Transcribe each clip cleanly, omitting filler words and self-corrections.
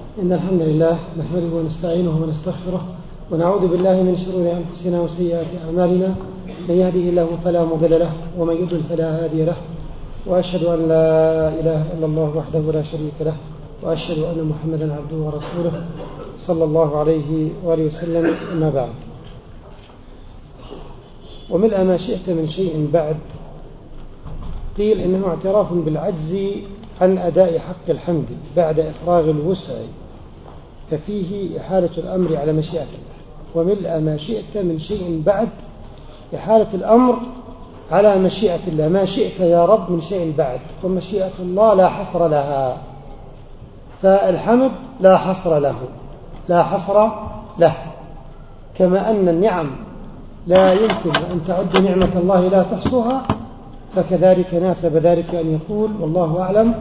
إن الحمد لله نحمده ونستعينه ونستغفره ونعوذ بالله من شرور أنفسنا وسيئات أعمالنا. من يهده الله فلا مضل له ومن يضلل فلا هادي له، وأشهد أن لا إله إلا الله وحده لا شريك له، وأشهد أن محمدا عبده ورسوله صلى الله عليه وآله وسلم. أما بعد، وملء ما شئت من شيء بعد، قيل إنه اعتراف بالعجز عن أداء حق الحمد بعد إفراغ الوسع، ففيه إحالة الأمر على مشيئة الله. وملء ما شئت من شيء بعد، إحالة الأمر على مشيئة الله، ما شئت يا رب من شيء بعد، ومشيئة الله لا حصر لها، فالحمد لا حصر له، لا حصر له، كما أن النعم لا يمكن أن تعد نعمة الله لا تحصوها، فكذلك ناسب ذلك أن يقول والله أعلم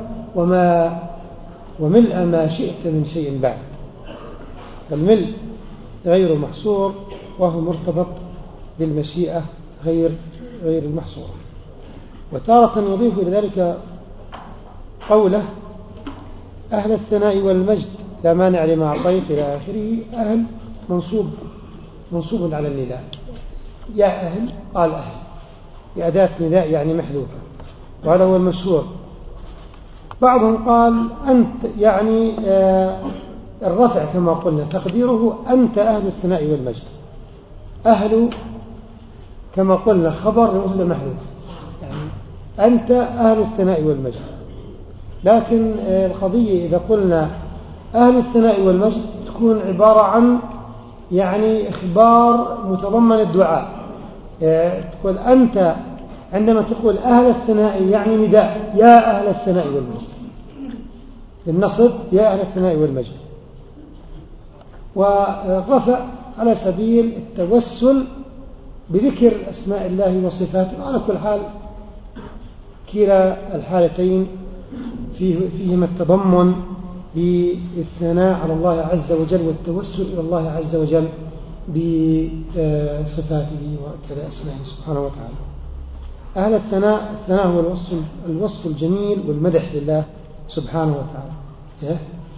وملء ما شئت من شيء بعد. فالملء غير محصور، وهو مرتبط بالمشيئة غير المحصورة. وتارة يضيف إلى ذلك قوله أهل الثناء والمجد لا مانع لما أعطيت إلى آخره. أهل منصوب على النداء، يا أهل قال أهل بأداة نداء يعني محذوفة، وهذا هو المشهور. بعضهم قال أنت، يعني الرفع كما قلنا تقديره أنت أهل الثناء والمجد. أهل كما قلنا خبر لمبتدأ محذوف، يعني أنت أهل الثناء والمجد. لكن القضية إذا قلنا أهل الثناء والمجد تكون عبارة عن يعني إخبار متضمن الدعاء. تقول أنت، عندما تقول أهل الثناء يعني نداء يا أهل الثناء والمجد، للنصب يا أهل الثناء والمجد. والرفع على سبيل التوسل بذكر أسماء الله وصفاته. على كل حال كلا الحالتين فيهما التضمن بالثناء على الله عز وجل والتوسل إلى الله عز وجل بصفاته وكذا أسمائه سبحانه وتعالى. أهل الثناء هو الوصف الجميل والمدح لله سبحانه وتعالى.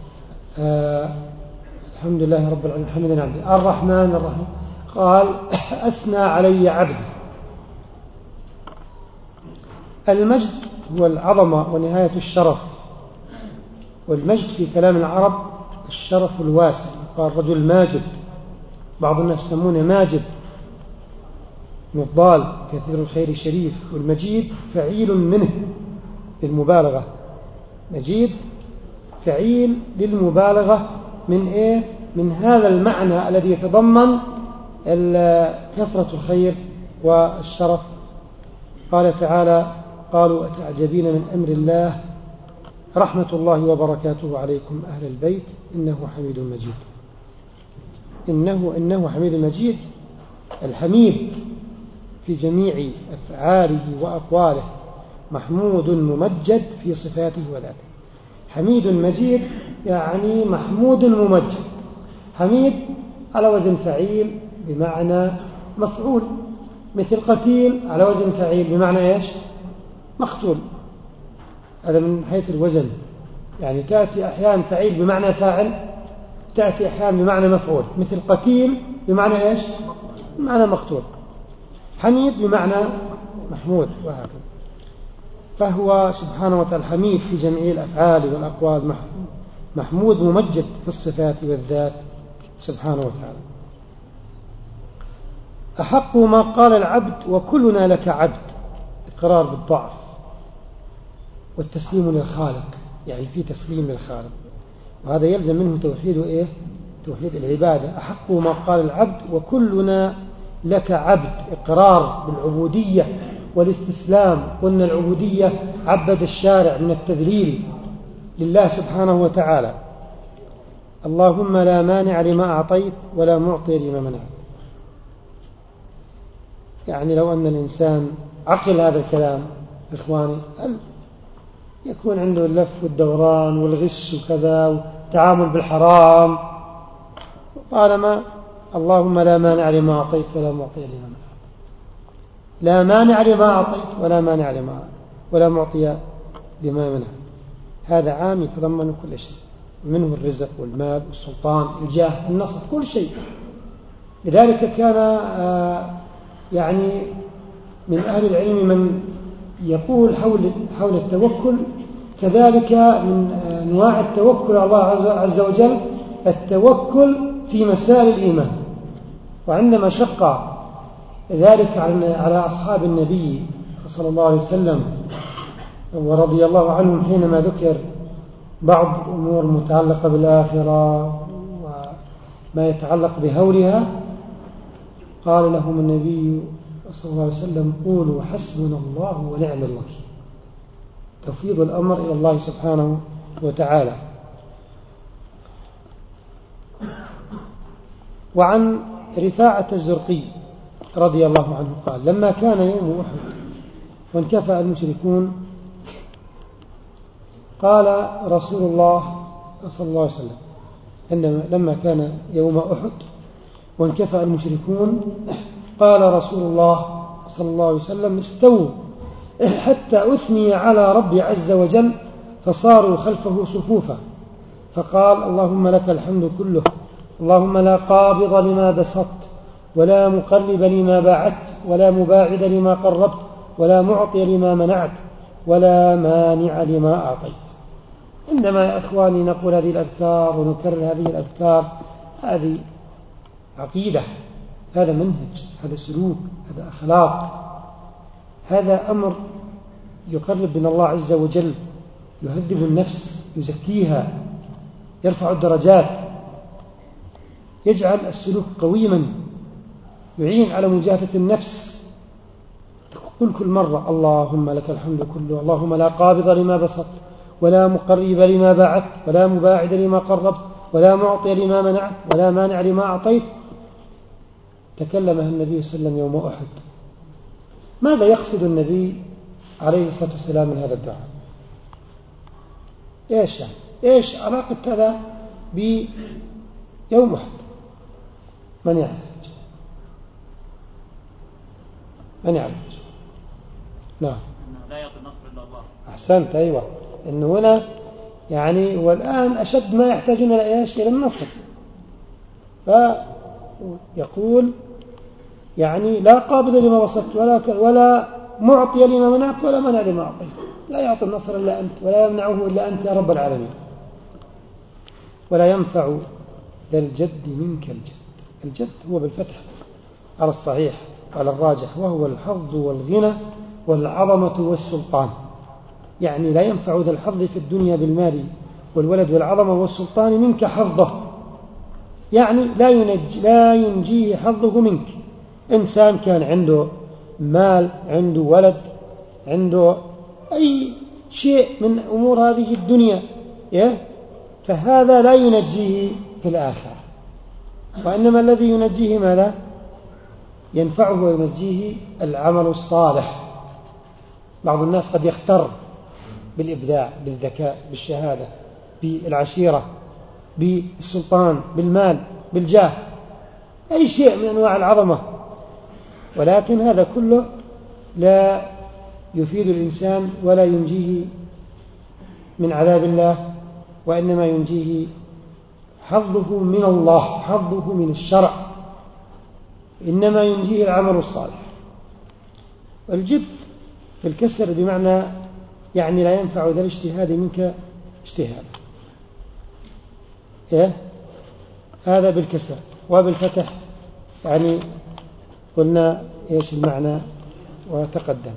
الحمد لله رب العالمين حمدا عبده الرحمن الرحيم. قال أثنى علي عبدي. المجد هو العظمة ونهاية الشرف، والمجد في كلام العرب الشرف الواسع. قال رجل ماجد، بعض الناس يسمونه ماجد مفضال كثير الخير شريف. والمجيد فعيل منه للمبالغة، مجيد فعيل للمبالغة من إيه؟ من هذا المعنى الذي يتضمن كثرة الخير والشرف. قال تعالى قالوا أتعجبين من أمر الله رحمة الله وبركاته عليكم أهل البيت إنه حميد مجيد. إنه حميد مجيد. الحميد في جميع أفعاله وأقواله، محمود ممجد في صفاته وذاته. حميد مجيد يعني محمود ممجد. حميد على وزن فعيل بمعنى مفعول، مثل قتيل على وزن فعيل بمعنى إيش؟ مقتول. هذا من حيث الوزن، يعني تأتي أحيانا فعيل بمعنى فاعل، تأتي أحيانا بمعنى مفعول، مثل قتيل بمعنى إيش؟ بمعنى مقتول. حميد بمعنى محمود، وهكذا. فهو سبحانه وتعالى حميد في جميع الأفعال والأقوال، محمود ممجد في الصفات والذات سبحانه وتعالى. أحق ما قال العبد وكلنا لك عبد، إقرار بالضعف والتسليم للخالق، يعني في تسليم للخالق، وهذا يلزم منه توحيد إيه؟ توحيد العبادة. أحق ما قال العبد وكلنا لك عبد، إقرار بالعبودية والاستسلام. قلنا العبودية عبد الشارع من التذليل لله سبحانه وتعالى. اللهم لا مانع لما أعطيت ولا معطي لما منعت. يعني لو أن الإنسان عقل هذا الكلام إخواني، يكون عنده اللف والدوران والغش وكذا والتعامل بالحرام، طالما اللهم لا مانع لما أعطيت ولا معطي لما منعت. لا مانع لما أعطيت ولا معطي لما منعت. هذا عام يتضمن كل شيء. منه الرزق والمال والسلطان الجاه النصر كل شيء. لذلك كان يعني من أهل العلم من يقول حول التوكل. كذلك من أنواع التوكل على الله عز وجل التوكل في مسائل الإيمان. وعندما شق ذلك على أصحاب النبي صلى الله عليه وسلم ورضي الله عنهم حينما ذكر بعض الأمور المتعلقة بالآخرة وما يتعلق بهولها، قال لهم النبي صلى الله عليه وسلم قولوا حسبنا الله ونعم الوكيل، تفويض الأمر إلى الله سبحانه وتعالى. وعن رفاعة الزرقي رضي الله عنه قال لما كان يوم أحد وانكفأ المشركون قال رسول الله صلى الله عليه وسلم لما كان يوم أحد وانكفأ المشركون قال رسول الله صلى الله عليه وسلم استووا حتى أثني على ربي عز وجل فصاروا خلفه صفوفا فقال اللهم لك الحمد كله، اللهم لا قابض لما بسطت ولا مقلب لما باعدت ولا مباعد لما قربت ولا معطي لما منعت ولا مانع لما أعطيت. عندما يا أخواني نقول هذه الأذكار ونكرر هذه الأذكار، هذه عقيدة، هذا منهج، هذا سلوك، هذا أخلاق، هذا أمر يقرب من الله عز وجل، يهذب النفس، يزكيها، يرفع الدرجات، يجعل السلوك قويما، يعين على مجاهدة النفس. تقول كل مرة اللهم لك الحمد كله، اللهم لا قابض لما بسطت ولا مقرب لما باعدت ولا مباعد لما قربت ولا معطي لما منعت ولا مانع لما أعطيت. تكلمها النبي صلى الله عليه وسلم يوم أحد. ماذا يقصد النبي عليه الصلاة والسلام من هذا الدعاء؟ إيش علاقة هذا بيوم أحد؟ من يعرف؟ من يعرف؟ نعم، لا يعطي النصر إلا الله. أحسنت، أيوة، إنه هنا يعني والآن أشد ما يحتاجون إلى النصر. فيقول يعني لا قابض لما بسطت ولا معطي لما منعت ولا منع لما أعطيت، لا يعطي النصر إلا أنت ولا يمنعه إلا أنت يا رب العالمين. ولا ينفع ذا الجد منك الجد. الجد هو بالفتح على الصحيح على الراجح، وهو الحظ والغنى والعظمة والسلطان. يعني لا ينفع ذا الحظ في الدنيا بالمال والولد والعظمة والسلطان منك حظه، يعني لا ينجيه حظه منك. إنسان كان عنده مال، عنده ولد، عنده أي شيء من أمور هذه الدنيا، فهذا لا ينجيه في الآخرة، وإنما الذي ينجيه ماذا؟ ينفعه وينجيه العمل الصالح. بعض الناس قد يختر بالإبداع، بالذكاء، بالشهادة، بالعشيرة، بالسلطان، بالمال، بالجاه، أي شيء من أنواع العظمة، ولكن هذا كله لا يفيد الإنسان ولا ينجيه من عذاب الله، وإنما ينجيه حظه من الله، حظه من الشرع، إنما ينجيه العمل الصالح. والجد بالكسر بمعنى يعني لا ينفع ذا الاجتهاد منك اجتهاد، هذا بالكسر. وبالفتح يعني قلنا إيش المعنى وتقدم.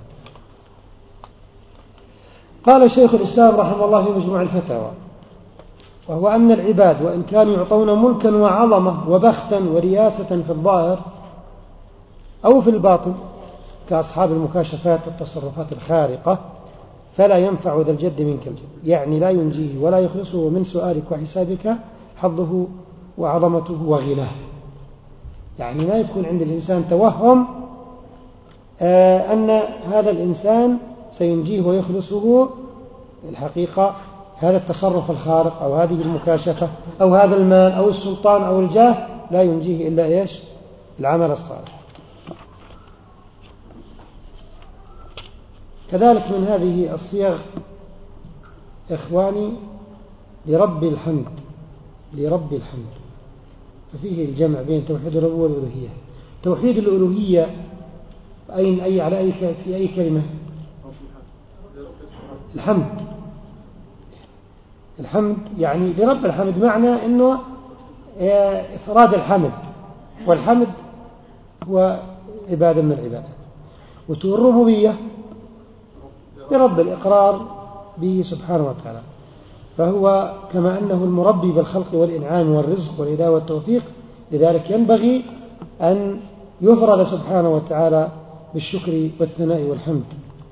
قال شيخ الإسلام رحمه الله في مجموع الفتاوى: وهو أن العباد وإن كانوا يعطون ملكا وعظمة وبختا ورياسة في الظاهر أو في الباطن كأصحاب المكاشفات والتصرفات الخارقة، فلا ينفع ذا الجد منك الجد، يعني لا ينجيه ولا يخلصه من سؤالك وحسابك حظه وعظمته وغناه. يعني ما يكون عند الإنسان توهم أن هذا الإنسان سينجيه ويخلصه. الحقيقة هذا التصرف الخارق أو هذه المكاشفة أو هذا المال أو السلطان أو الجاه لا ينجيه إلا إيش؟ العمل الصالح. كذلك من هذه الصيغ إخواني لرب الحمد، لرب الحمد، ففيه الجمع بين توحيد الربوبية والألوهية. توحيد الألوهية في أي كلمة؟ الحمد. الحمد يعني لرب الحمد، معنى أنه إفراد الحمد، والحمد هو عبادة من العبادات. والربوبية لرب الإقرار به سبحانه وتعالى، فهو كما أنه المربي بالخلق والإنعام والرزق والهداية والتوفيق، لذلك ينبغي أن يفرد سبحانه وتعالى بالشكر والثناء والحمد.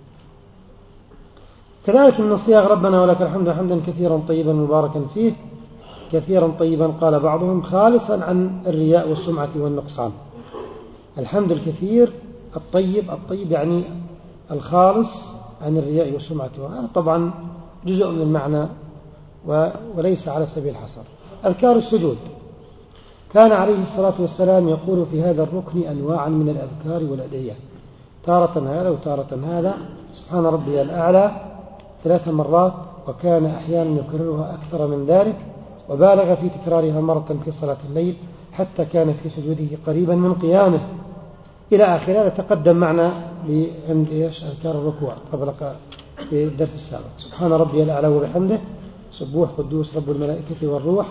كذلك من صيغ ربنا ولك الحمد حمدا كثيرا طيبا مباركا فيه. كثيرا طيبا قال بعضهم خالصا عن الرياء والسمعة والنقصان. الحمد الكثير الطيب يعني الخالص عن الرياء والسمعة، وهذا طبعا جزء من المعنى وليس على سبيل الحصر. أذكار السجود، كان عليه الصلاة والسلام يقول في هذا الركن أنواعا من الأذكار والأدعية، تارة هذا وتارة هذا. سبحان ربي الأعلى 3 مرات، وكان أحيانا يكررها أكثر من ذلك، وبالغ في تكرارها مرة في صلاة الليل، حتى كان في سجوده قريبا من قيامه إلى آخر. هذا تقدم معنا عند أذكار الركوع قبل في الدرس السابق. سبحان ربي الأعلى وبحمده، سبوح قدوس رب الملائكة والروح.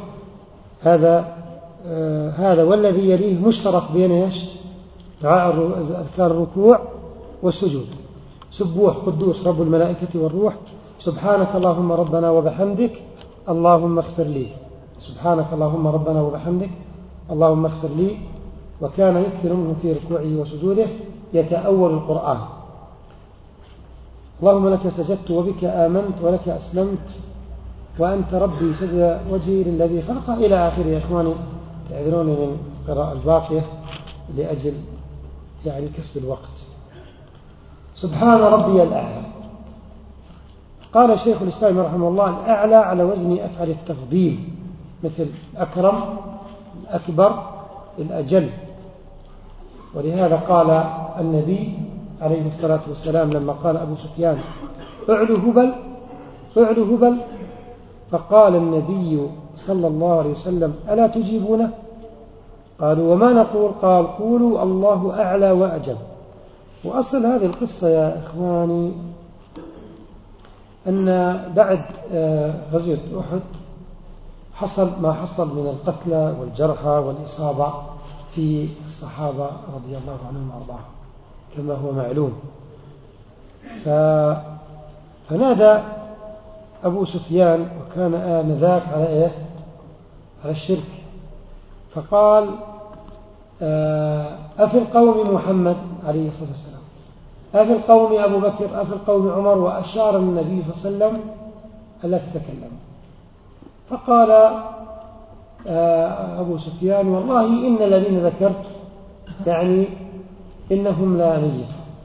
هذا والذي يليه مشترك بين دعاء أذكار الركوع والسجود. سبوح قدوس رب الملائكة والروح، سبحانك اللهم ربنا وبحمدك اللهم اغفر لي، سبحانك اللهم ربنا وبحمدك اللهم اغفر لي. وكان يكثر منه في ركوعه وسجوده يتأول القرآن. اللهم لك سجدت وبك آمنت ولك أسلمت وأنت ربي سجد وجهي للذي خلقه إلى آخره. يا إخواني تعذروني من القراءة الباقية لأجل كسب الوقت. سبحان ربي الأعلى، قال شيخ الإسلام رحمه الله الأعلى على وزن أفعل التفضيل، مثل الأكرم، الأكبر، الأجل. ولهذا قال النبي عليه الصلاة والسلام لما قال أبو سفيان اعلو هبل اعلو هبل، فقال النبي صلى الله عليه وسلم ألا تجيبونه؟ قالوا وما نقول؟ قال قولوا الله أعلى وأجل. وأصل هذه القصة يا إخواني أن بعد غزوة أحد حصل ما حصل من القتلى والجرحى والإصابة في الصحابة رضي الله عنهم وأرضاهم كما هو معلوم. فنادى أبو سفيان، وكان آنذاك على الشرك، فقال أفي القوم محمد عليه الصلاة والسلام، أفي القوم أبو بكر، أفي القوم عمر، وأشار النبي صلى الله عليه وسلم ألا تتكلم. فقال أبو سفيان والله إن الذين ذكرت إنهم لا ميت.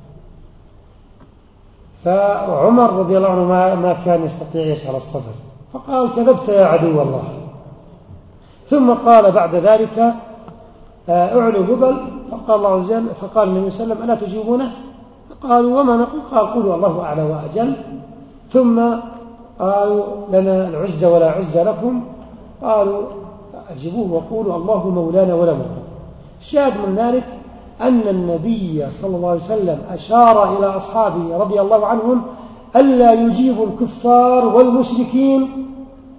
فعمر رضي الله عنه ما كان يستطيع يشعر الصبر، فقال كذبت يا عدو الله. ثم قال بعد ذلك اعلو هبل، فقال الله عز وجل، فقال النبي صلى الله عليه وسلم ألا تجيبونه؟ فقالوا وما نقول؟ قال قولوا الله أعلى وأجل. ثم قالوا لنا العزة ولا عزة لكم، قالوا أجيبوه وقولوا الله مولانا ولا مولانا. الشاهد من ذلك أن النبي صلى الله عليه وسلم أشار إلى أصحابه رضي الله عنهم ألا يجيبوا الكفار والمشركين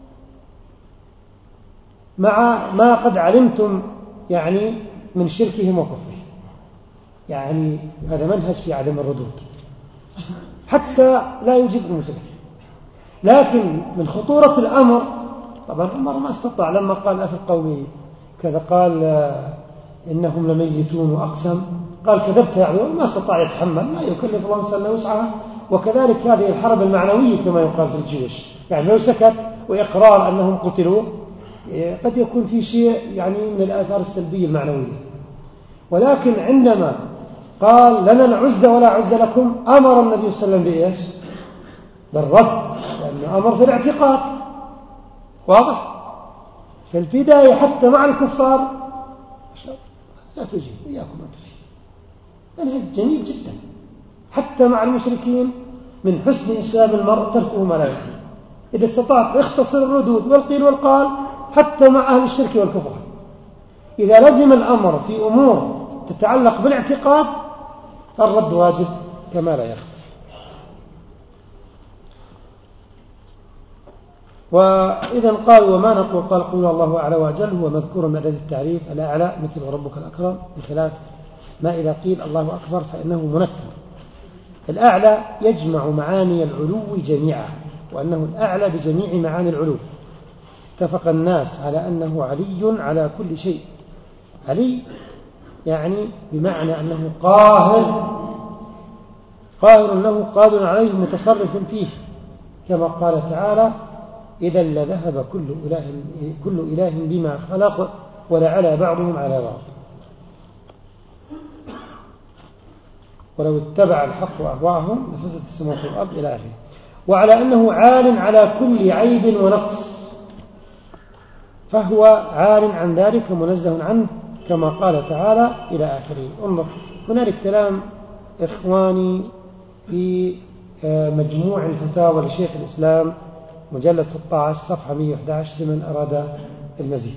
مع ما قد علمتم من شركهم وكفرهم. هذا منهج في عدم الردود حتى لا يجيب المشركين. لكن من خطورة الأمر طبعا عمر ما استطاع لما قال أفي القوم كذا، قال إنهم لميتون، وأقسم، قال كذبت يا عدو، ما استطاع يتحمل، لا يكلف الله نفسا إلا وسعها. وكذلك هذه الحرب المعنوية كما يقال في الجيوش، لو سكت وإقرار أنهم قتلوا قد يكون في شيء من الآثار السلبية المعنوية. ولكن عندما قال لنا العزة ولا عزة لكم، أمر النبي صلى الله عليه وسلم بإيش؟ بالرد، لأنه أمر في الاعتقاد واضح. في البداية حتى مع الكفار لا تجيب، إياكم أن تجيب، منهج جميل جدا. حتى مع المشركين من حسن إسلام المرء تركه ما لا يحب، إذا استطعت اختصر الردود والقيل والقال حتى مع أهل الشرك والكفر. إذا لزم الأمر في أمور تتعلق بالاعتقاد فالرد واجب كما لا يخفى. وإذا قال وما نقول قال قول الله أعلى وأجل هو مذكور من أداة التعريف الأعلى مثل ربك الأكرم، بخلاف ما إذا قيل الله أكبر فإنه منكر. الأعلى يجمع معاني العلو جميعا، وأنه الأعلى بجميع معاني العلو. اتفق الناس على أنه علي على كل شيء. علي يعني بمعنى أنه قاهر له قادر عليه متصرف فيه، كما قال تعالى إذا لذهب كل إله بما خلق ولعلى بعضهم على بعض ولو اتبع الحق أهواءهم لفسدت السماوات والأرض إلى آخره. وعلى أنه عال على كل عيب ونقص، فهو عال عن ذلك منزه عنه، كما قال تعالى إلى آخره. انظر هنالك كلام إخواني في مجموع الفتاوى لشيخ الإسلام مجلد 16 صفحة 111 لمن أراد المزيد.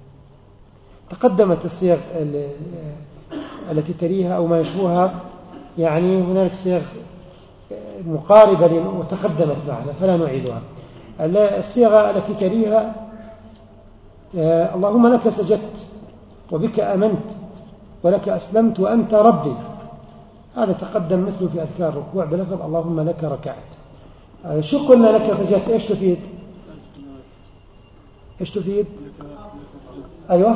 تقدمت الصيغ التي تليها أو ما يشبهها، يعني هنالك صيغ مقاربة وتقدمت معنا فلا نعيدها. الصيغة التي تليها اللهم لك سجدت وبك آمنت ولك أسلمت وأنت ربي، هذا تقدم مثله في أذكار الركوع بلفظ اللهم لك ركعت. شو قلنا لك سجدت إيش تفيد؟ أيوة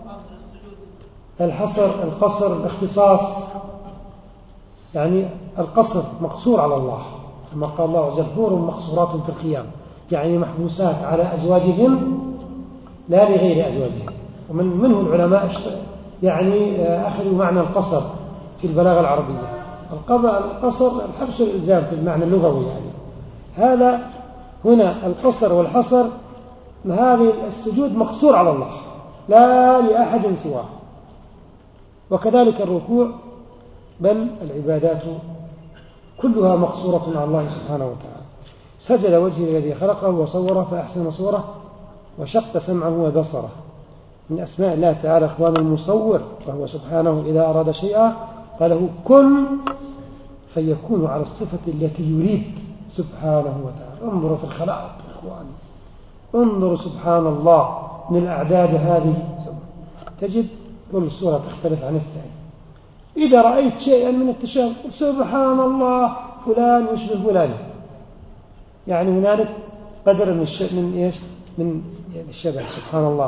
الحصر، القصر، الاختصاص، يعني القصر مقصور على الله كما قال الله عز وجل حور مقصورات في الخيام، يعني محبوسات على أزواجهن لا لغير أزواجهن. ومنه العلماء يعني أخذوا معنى القصر في البلاغة العربية. القصر الحبس والإلزام في المعنى اللغوي، يعني هذا هنا القصر والحصر، هذه السجود مقصور على الله لا لأحد سواه. وكذلك الركوع، بل العبادات كلها مقصورة على الله سبحانه وتعالى. سجد وجهه الذي خلقه وصوره فأحسن صوره وشق سمعه وبصره. من أسماء الله تعالى إخوان المصور، وهو سبحانه إذا أراد شيئا قاله كن فيكون على الصفة التي يريد سبحانه وتعالى. انظروا في الخلائق إخواني، انظروا سبحان الله من الأعداد هذه تجد كل صورة تختلف عن الثانية. إذا رأيت شيئا من التشابه سبحان الله فلان يشبه فلان، يعني هنالك قدر من الشبه سبحان الله.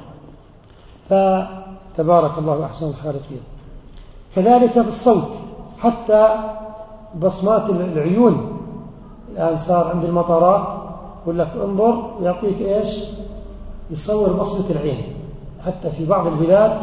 فتبارك الله أحسن الخالقين. كذلك في الصوت، حتى بصمات العيون الآن صار عند المطارات يقول لك انظر ويعطيك إيش، يصور بصمة العين. حتى في بعض البلاد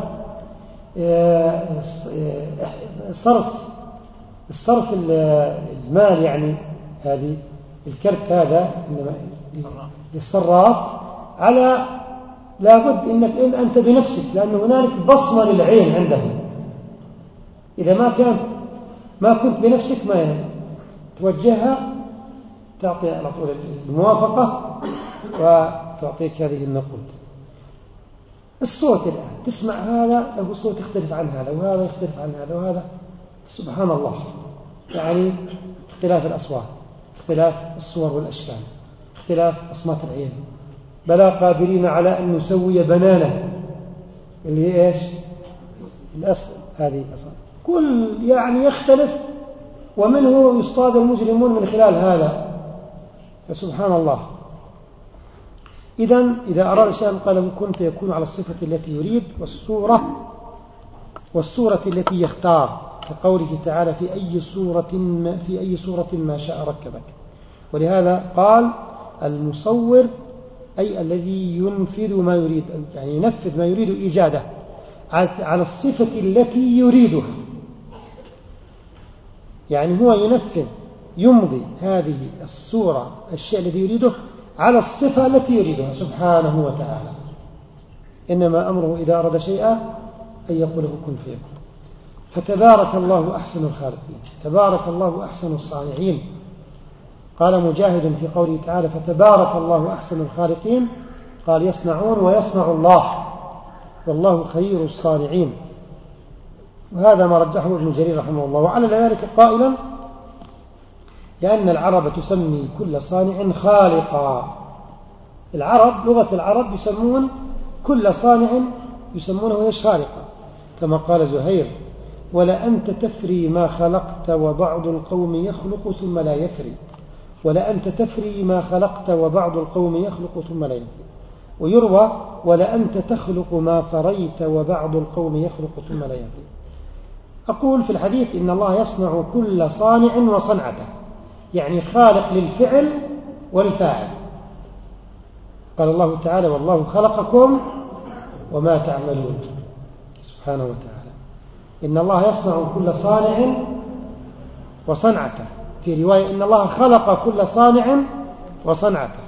صرف المال، يعني هذه الكرت هذا للصراف على لابد انك انت بنفسك، لأن هنالك بصمة للعين عندهم. إذا ما كنت بنفسك ما توجهها تعطي على طول الموافقة وتعطيك هذه النقود. الصوت الآن تسمع هذا له صوت يختلف عن هذا، وهذا يختلف عن هذا، وهذا سبحان الله، يعني اختلاف الأصوات، اختلاف الصور والأشكال، اختلاف أصمات العين. بلا قادرين على أن نسوي بنانة اللي هي إيش الأصل، هذه الأصل كل يعني يختلف، ومنه يصطاد المجرمون من خلال هذا. فسبحان الله. إذا أراد شيئا قال كن فيكون على الصفة التي يريد والصورة التي يختار، كقوله تعالى في أي صورة ما شاء ركبك. ولهذا قال المصور أي الذي ينفذ ما يريد، يعني ينفذ ما يريد إيجاده على الصفة التي يريدها، يعني هو يمضي هذه الصورة الشيء الذي يريده على الصفة التي يريدها سبحانه وتعالى. إنما أمره إذا أراد شيئا أن يقول له كن فيكون. فتبارك الله أحسن الخالقين، تبارك الله أحسن الصانعين. قال مجاهد في قوله تعالى فتبارك الله أحسن الخالقين قال يصنعون ويصنع الله والله خير الصانعين. وهذا ما رجحه ابن جرير رحمه الله، وعلى ذلك قائلا لأن العرب تسمي كل صانع خالقا. العرب لغة العرب يسمون كل صانع يسمونه خالقا، كما قال زهير ولأنت تفري ما خلقت وبعض القوم يخلق ثم لا يفري، ولأنت تفري ما خلقت وبعض القوم يخلق ثم لا يفري. ويروى ولأنت تخلق ما فريت وبعض القوم يخلق ثم لا يفري. أقول في الحديث إن الله يصنع كل صانع وصنعته، يعني خالق للفعل والفاعل. قال الله تعالى والله خلقكم وما تعملون سبحانه وتعالى. إن الله يصنع كل صانع وصنعته، في رواية إن الله خلق كل صانع وصنعته.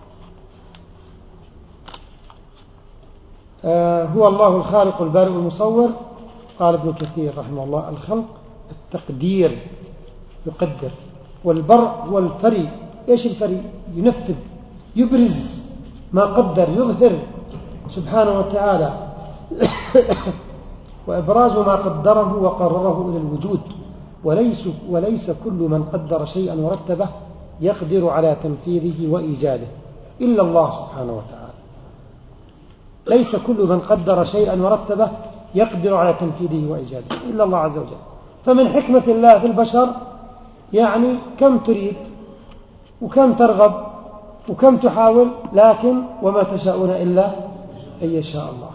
هو الله الخالق البارئ المصور. قال ابن كثير رحمه الله الخلق التقدير، يقدر، والبرء هو الفري. إيش الفري؟ ينفذ، يبرز ما قدر، يظهر سبحانه وتعالى وإبراز ما قدره وقرره إلى الوجود. وليس كل من قدر شيئا ورتبه يقدر على تنفيذه وإيجاده إلا الله سبحانه وتعالى. ليس كل من قدر شيئا ورتبه يقدر على تنفيذه وإيجاده إلا الله عز وجل. فمن حكمة الله في البشر يعني كم تريد وكم ترغب وكم تحاول، لكن وما تشاءون إلا أن يشاء الله.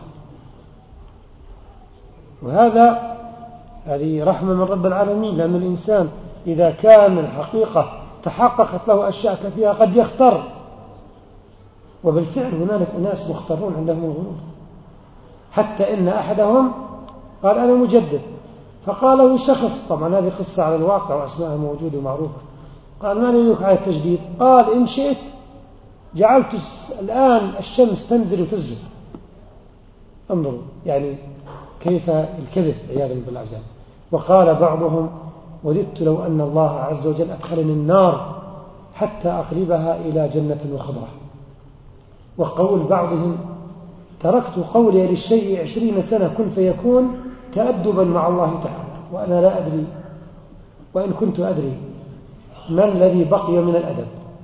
هذه رحمة من رب العالمين، لأن الإنسان إذا كان الحقيقة تحققت له أشياء كثيرة قد يختار، وبالفعل هنالك أناس مختارون عندهم الغرور. حتى إن أحدهم قال أنا مجدد، فقال له شخص، طبعا هذه قصة على الواقع وأسماءها موجودة ومعروفة، قال ما دليلك على التجديد؟ قال إن شئت جعلت الآن الشمس تنزل وتزل. انظروا يعني كيف الكذب عياذا بالله. وقال بعضهم وددت لو أن الله عز وجل أدخلني النار حتى أقلبها إلى جنة وخضرة. وقول بعضهم تركت قولي للشيء 20 سنة كن فيكون تأدبا مع الله تعالى وأنا لا أدري، وإن كنت أدري ما الذي بقي من الأدب.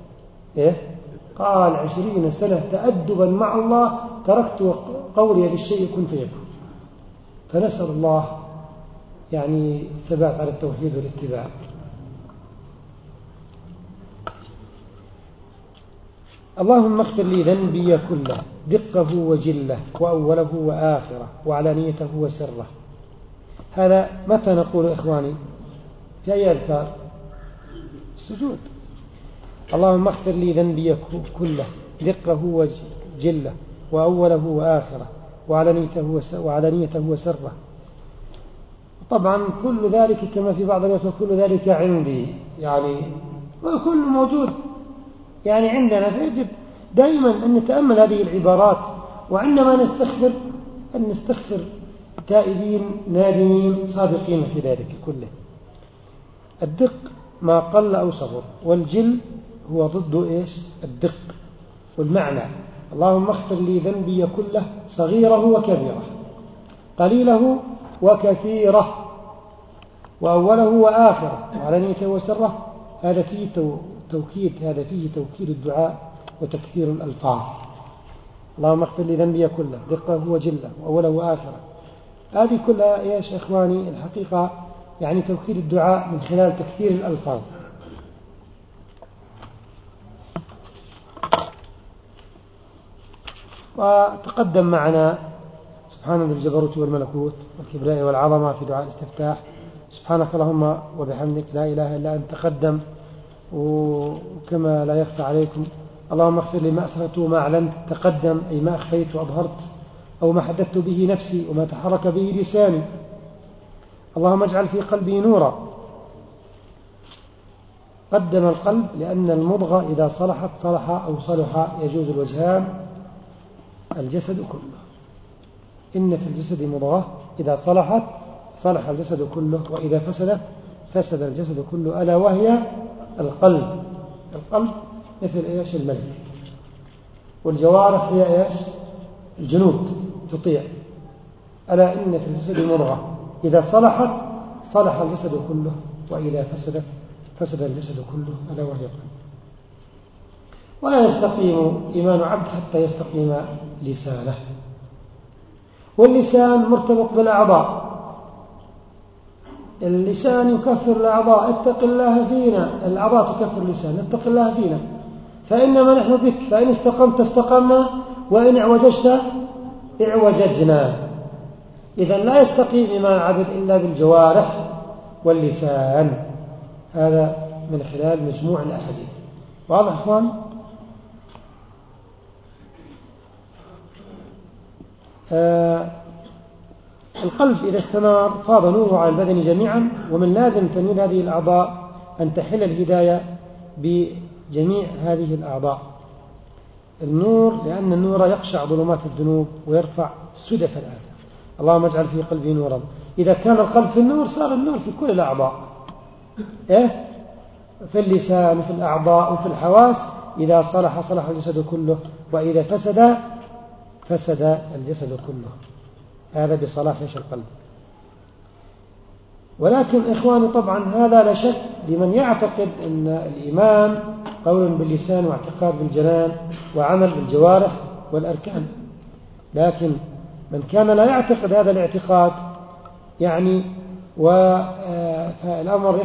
قال 20 سنة تأدبا مع الله تركت قولي للشيء كن فيكون. فنسأل الله يعني الثبات على التوحيد والاتباع. اللهم اغفر لي ذنبي كله دقه وجله وأوله وآخره وعلانيته وسره. هذا متى نقول إخواني؟ في أي أذكار؟ السجود. اللهم اغفر لي ذنبي كله دقه وجله وأوله وآخره وعلانيته وسره. طبعا كل ذلك كما في بعض الوقت وكل ذلك عندي، يعني وكل موجود يعني عندنا. فيجب دائما أن نتأمل هذه العبارات، وعندما نستغفر أن نستغفر تائبين نادمين صادقين في ذلك كله. الدق ما قل أو صغر، والجل هو ضد إيش؟ الدق. والمعنى اللهم اغفر لي ذنبي كله صغيره وكبيره قليله وكثيره وأوله وآخره وعلانيته وسره. هذا فيه توكيد الدعاء وتكثير الألفاظ. اللهم اغفر لي ذنبي كله دقه وجله وأوله وآخره. هذه كلها يا إخواني الحقيقة يعني توكيد الدعاء من خلال تكثير الألفاظ. وتقدم معنا سبحان ذي الجبروت والملكوت والكبرياء والعظمة في دعاء الاستفتاح. سبحانك اللهم وبحمدك لا إله إلا أنت تقدم. وكما لا يخفى عليكم اللهم اغفر لي ما أسررت وما أعلنت تقدم، أي ما أخفيت وأظهرت أو ما حدثت به نفسي وما تحرك به لساني. اللهم اجعل في قلبي نورا. قدم القلب لأن المضغة إذا صلحت صلح أو صلح يجوز الوجهان الجسد كله. إن في الجسد مضغة إذا صلحت صلح الجسد كله وإذا فسدت فسد الجسد كله، ألا وهي القلب. القلب مثل إيش الملك، والجوارح هي إيش الجنود تطيع. ألا إن في الجسد مضغة إذا صلحت صلح الجسد كله، وإذا فسدت فسد الجسد كله، ألا وهي القلب. ولا يستقيم إيمان عبد حتى يستقيم لسانه، واللسان مرتبط بالأعضاء. اللسان يكفر الأعضاء، اتق الله فينا، الأعضاء تكفر اللسان، اتق الله فينا فإنما نحن بك، فإن استقمت استقمنا وإن اعوججت اعوججنا. إذن لا يستقيم إيمان عبد إلا بالجوارح واللسان. هذا من خلال مجموع الأحاديث. واضح أخوان؟ القلب إذا استنار فاض نوره على البدن جميعا، ومن لازم تنوير هذه الأعضاء أن تحل الهداية بجميع هذه الأعضاء. النور لأن النور يقشع ظلمات الذنوب ويرفع سدف الآثام. اللهم اجعل في قلبي نورا. إذا كان القلب في النور صار النور في كل الأعضاء، في اللسان وفي الأعضاء وفي الحواس. إذا صلح صلح الجسد كله، وإذا فسد فسد الجسد كله. هذا بصلاح القلب. ولكن إخواني طبعا هذا لا شك لمن يعتقد أن الإيمان قول باللسان واعتقاد بالجنان وعمل بالجوارح والأركان. لكن من كان لا يعتقد هذا الاعتقاد يعني فالأمر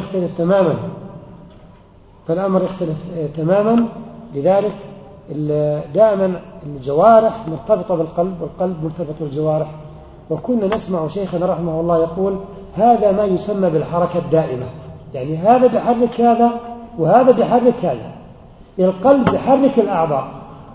يختلف تماما. لذلك دائما الجوارح مرتبطة بالقلب، والقلب مرتبط بالجوارح. وكنا نسمع شيخنا رحمه الله يقول هذا ما يسمى بالحركة الدائمة، يعني هذا بحرك هذا وهذا بحرك هذا. القلب بحرك الأعضاء،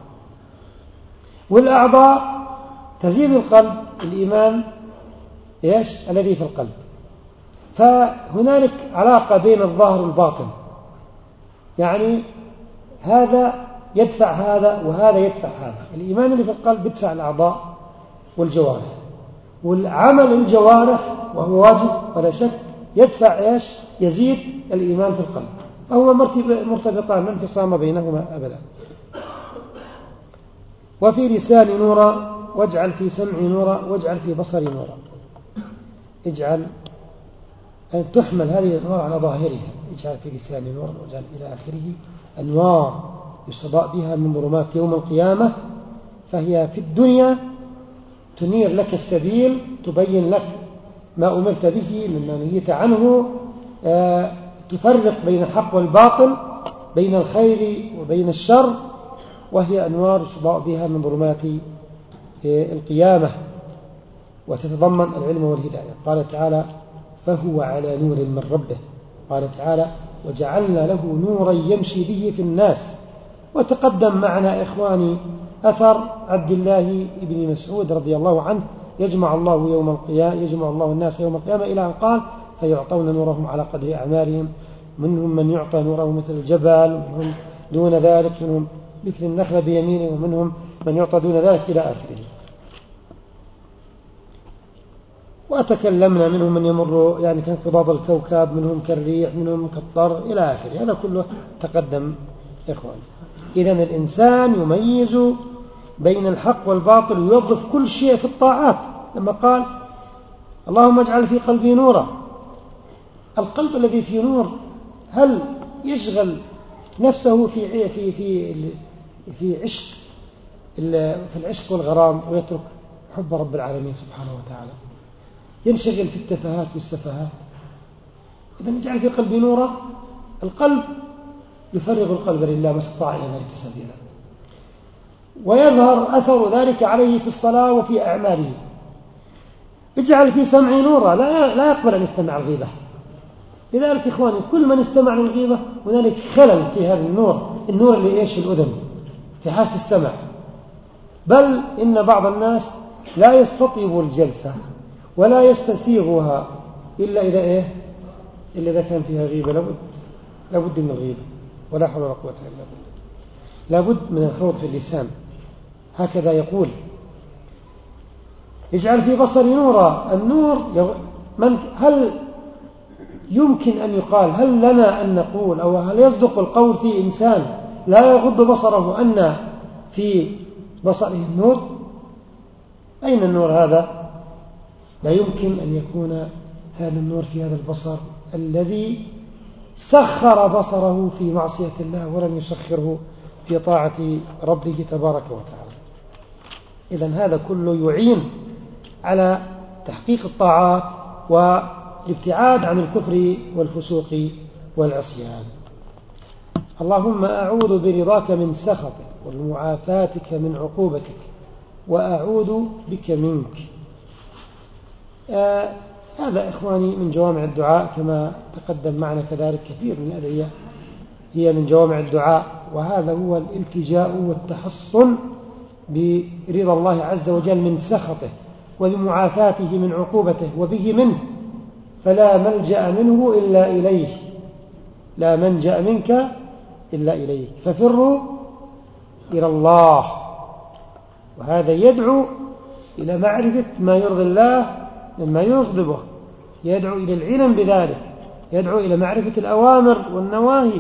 والأعضاء تزيد القلب الإيمان الذي في القلب. فهنالك علاقة بين الظاهر والباطن، يعني هذا يدفع هذا وهذا يدفع هذا. الإيمان اللي في القلب يدفع الأعضاء والجوارح، والعمل الجوارح وهو واجب ولا شك يدفع يزيد الإيمان في القلب. فهما مرتبطان لا انفصام بينهما أبدا. وفي لساني نورا، واجعل في سمعي نورا، واجعل في بصري نورا. اجعل أن تحمل هذه النور على ظاهرها. اجعل في لساني نورا، واجعل إلى آخره أنوار يستضاء بها من ظلمات يوم القيامة. فهي في الدنيا تنير لك السبيل، تبين لك ما أمرت به مما نهيت عنه، تفرق بين الحق والباطل، بين الخير وبين الشر. وهي أنوار يستضاء بها من ظلمات القيامة، وتتضمن العلم والهداية. قال تعالى فهو على نور من ربه. قال تعالى وجعلنا له نورا يمشي به في الناس. وتقدم معنا إخواني أثر عبد الله بن مسعود رضي الله عنه يجمع الله الناس يوم القيامة إلى أن قال فيعطون نورهم على قدر أعمالهم، منهم من يعطى نوره مثل الجبل، ومنهم دون ذلك، منهم مثل النخل بيمينه، ومنهم من يعطى دون ذلك إلى آخره. وتكلمنا منهم من يمر يعني كانقباض الكوكب، منهم كالريح، منهم كالطر إلى آخره. هذا كله تقدم إخوان. إذن الإنسان يميز بين الحق والباطل ويوظف كل شيء في الطاعات. لما قال اللهم اجعل في قلبي نورا، القلب الذي فيه نور هل يشغل نفسه في العشق والغرام ويترك حب رب العالمين سبحانه وتعالى؟ ينشغل في التفاهات والسفاهات. إذن اجعل في قلبي نورا، القلب يفرغ القلب لله ما استطاع إلى ذلك سبيلا، ويظهر أثر ذلك عليه في الصلاة وفي أعماله. اجعل في سمعي نورا، لا يقبل أن يستمع الغيبة. لذلك إخواني كل من استمع للغيبة هنالك خلل في هذا النور اللي في الأذن، في حاسة السمع. بل إن بعض الناس لا يستطيب الجلسة ولا يستسيغها إلا إذا كان فيها غيبة. لابد من الغيبة، ولا حول ولا قوة إلا بالله. لابد من الخوض في اللسان. هكذا يقول اجعل في بصري نورا. النور هل يمكن أن يقال هل لنا أن نقول أو هل يصدق القول في إنسان لا يغض بصره أن في بصره النور؟ أين النور هذا؟ لا يمكن أن يكون هذا النور في هذا البصر الذي سخر بصره في معصية الله ولم يسخره في طاعة ربه تبارك وتعالى. إذن هذا كله يعين على تحقيق الطاعات والابتعاد عن الكفر والفسوق والعصيان. اللهم أعوذ برضاك من سخطك وبمعافاتك من عقوبتك وأعوذ بك منك. هذا إخواني من جوامع الدعاء كما تقدم معنا، كذلك كثير من الأدعية هي من جوامع الدعاء، وهذا هو الالتجاء والتحصن برضا الله عز وجل من سخطه وبمعافاته من عقوبته وبه منه، فلا ملجأ منه إلا إليه، لا منجأ منك إلا إليه، ففروا إلى الله. وهذا يدعو إلى معرفة ما يرضي الله مما يغضبه، يدعو إلى العلم بذلك، يدعو إلى معرفة الأوامر والنواهي.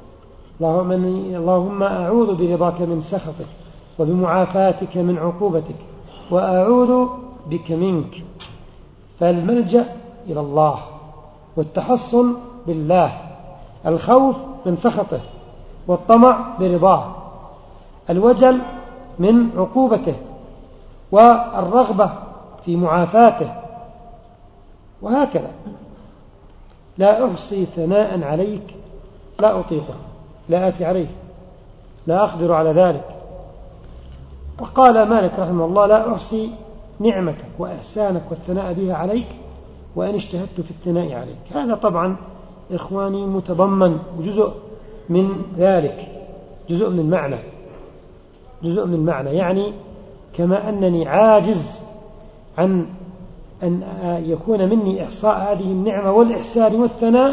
اللهم أعوذ برضاك من سخطك وبمعافاتك من عقوبتك وأعوذ بك منك. فالملجأ إلى الله والتحصن بالله، الخوف من سخطه والطمع برضاه، الوجل من عقوبته والرغبة في معافاته، وهكذا. لا أحصي ثناء عليك لا أطيقه، لا آتي عليه، لا أقدر على ذلك. وقال مالك رحمه الله لا أحصي نعمتك وإحسانك والثناء بها عليك وإن اجتهدت في الثناء عليك. هذا طبعا إخواني متضمن جزء من ذلك، جزء من المعنى، جزء من المعنى. يعني كما أنني عاجز عن أن يكون مني إحصاء هذه النعمة والإحسان والثناء،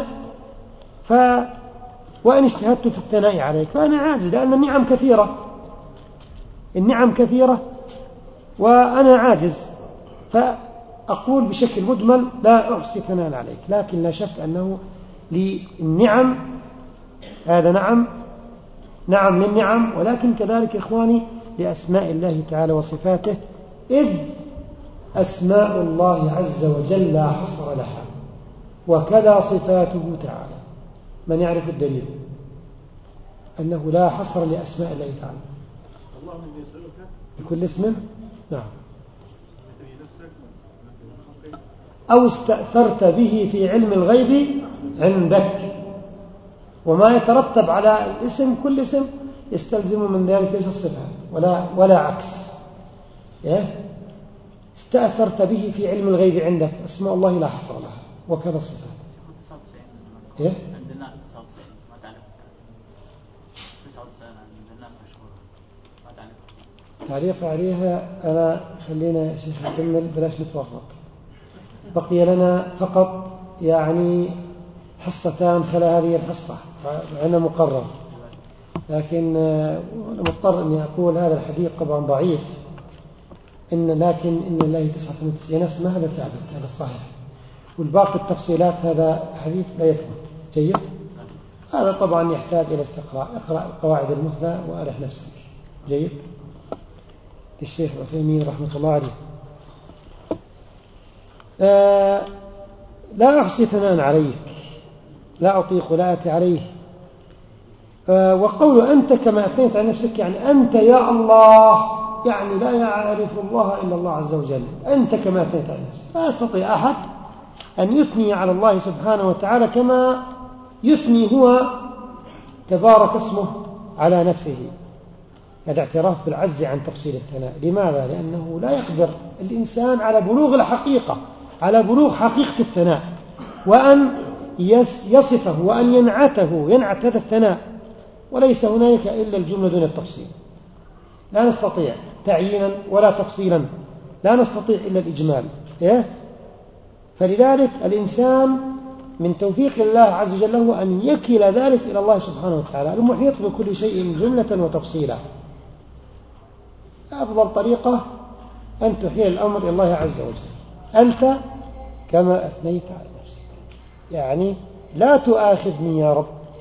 وإن اجتهدت في الثناء عليك فأنا عاجز، لأن النعم كثيرة، النعم كثيرة وأنا عاجز، فأقول بشكل مجمل لا أحصي ثناء عليك. لكن لا شك أنه للنعم هذا نعم للنعم، ولكن كذلك إخواني لأسماء الله تعالى وصفاته، إذ أسماء الله عز وجل لا حصر لها، وكذا صفاته تعالى. من يعرف الدليل أنه لا حصر لأسماء الله تعالى؟ بكل اسم نعم، أو استأثرت به في علم الغيب عندك. وما يترتب على الاسم، كل اسم يستلزم من ذلك الصفات ولا عكس. استأثرت به في علم الغيب عندك، أسماء الله لا حصر لها وكذا صفات. عند الناس 99 ما تعرف، 99 عند الناس مشهورة ما تعرف. تعليق عليها أنا خلينا شيخ نكمل بلاش نتورط. بقي لنا فقط يعني حصتان خلال هذه الحصة، وأنا مقرر، لكن أنا مضطر أني أقول هذا الحديث طبعا ضعيف، لكن إن الله 99 اسم هذا ثابت، هذا الصحيح، والباقي التفصيلات هذا حديث لا يثبت. جيد، هذا طبعا يحتاج إلى استقراء. اقرأ القواعد المثلى وأرح نفسك. جيد، للشيخ عثيمين رحمة الله عليه. لا أحصي ثناء عليك، لا أطيق ولا آتي عليه. وقول أنت كما أثنيت عن نفسك، يعني أنت يا الله، يعني لا يعرف الله إلا الله عز وجل. أنت كما أثنيت عن نفسك، لا يستطيع أحد أن يثني على الله سبحانه وتعالى كما يثني هو تبارك اسمه على نفسه. هذا اعتراف بالعجز عن تفصيل الثناء. لماذا؟ لأنه لا يقدر الإنسان على بلوغ الحقيقة، على بلوغ حقيقة الثناء، وأن يصفه وأن ينعت هذا الثناء، وليس هنالك إلا الجملة دون التفصيل. لا نستطيع تعيينا ولا تفصيلا، لا نستطيع إلا الإجمال. فلذلك الإنسان من توفيق الله عز وجل هو أن يكل ذلك إلى الله سبحانه وتعالى المحيط بكل شيء جملة وتفصيلا. أفضل طريقة أن تحيل الأمر إلى الله عز وجل. أنت كما أثنيت على نفسك، يعني لا تؤاخذني يا رب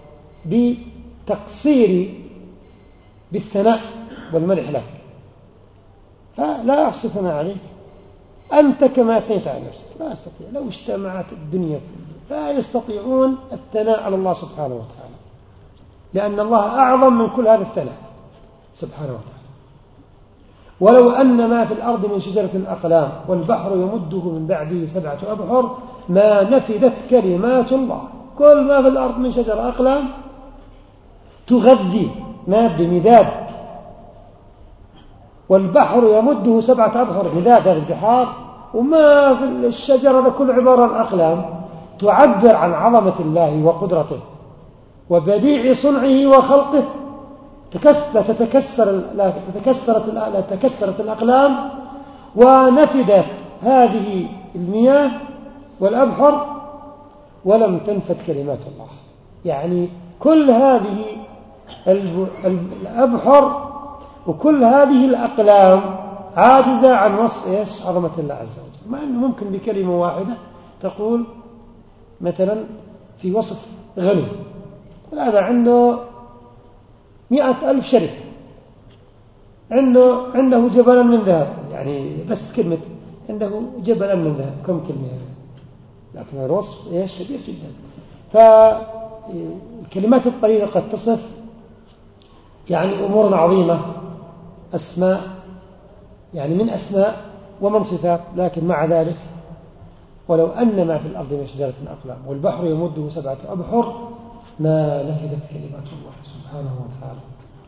بتقصيري بالثناء والمدح لك، فلا أحصي ثناء عليك، أنت كما أثنيت على نفسك. لا أستطيع، لو اجتمعت الدنيا لا يستطيعون الثناء على الله سبحانه وتعالى، لأن الله أعظم من كل هذا الثناء سبحانه وتعالى. ولو أن ما في الأرض من شجرة أقلام والبحر يمده من بعده 7 أبحر ما نفدت كلمات الله. كل ما في الأرض من شجرة أقلام تغذي مادة مداد، والبحر يمده 7 أبحر مداد هذه البحار، وما في الشجرة هذا كل عبارة عن أقلام تعبر عن عظمة الله وقدرته وبديع صنعه وخلقه. تكسرت الأقلام ونفدت هذه المياه والأبحر ولم تنفد كلمات الله. يعني كل هذه الأبحر وكل هذه الأقلام عاجزة عن وصف عظمة الله عز وجل، مع أنه ممكن بكلمة واحدة تقول مثلا في وصف غني، هذا عنده 100,000 شركة، عنده جبلا من ذهب، يعني بس كلمة عنده جبلا من ذهب كم كلمة، لكن الوصف كبير جدا. فالكلمات القليلة قد تصف يعني أمور عظيمة، أسماء يعني من أسماء ومن صفات، لكن مع ذلك ولو أن ما في الأرض من شجرة أقلام والبحر يمده 7 أبحر ما نفدت كلمات الله سبحانه وتعالى.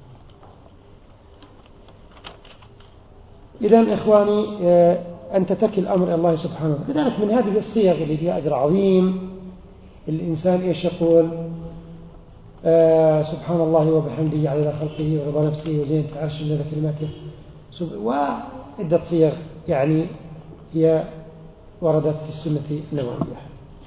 إذن إخواني أن تتكل الأمر إلى الله سبحانه وتعالى. لذلك من هذه الصيغ اللي فيها أجر عظيم الإنسان يقول سبحان الله وبحمده عدد خلقه ورضا نفسه وزينة عرشه ومداد كلماته، وعدة صيغ يعني هي وردت في السنة النبوية.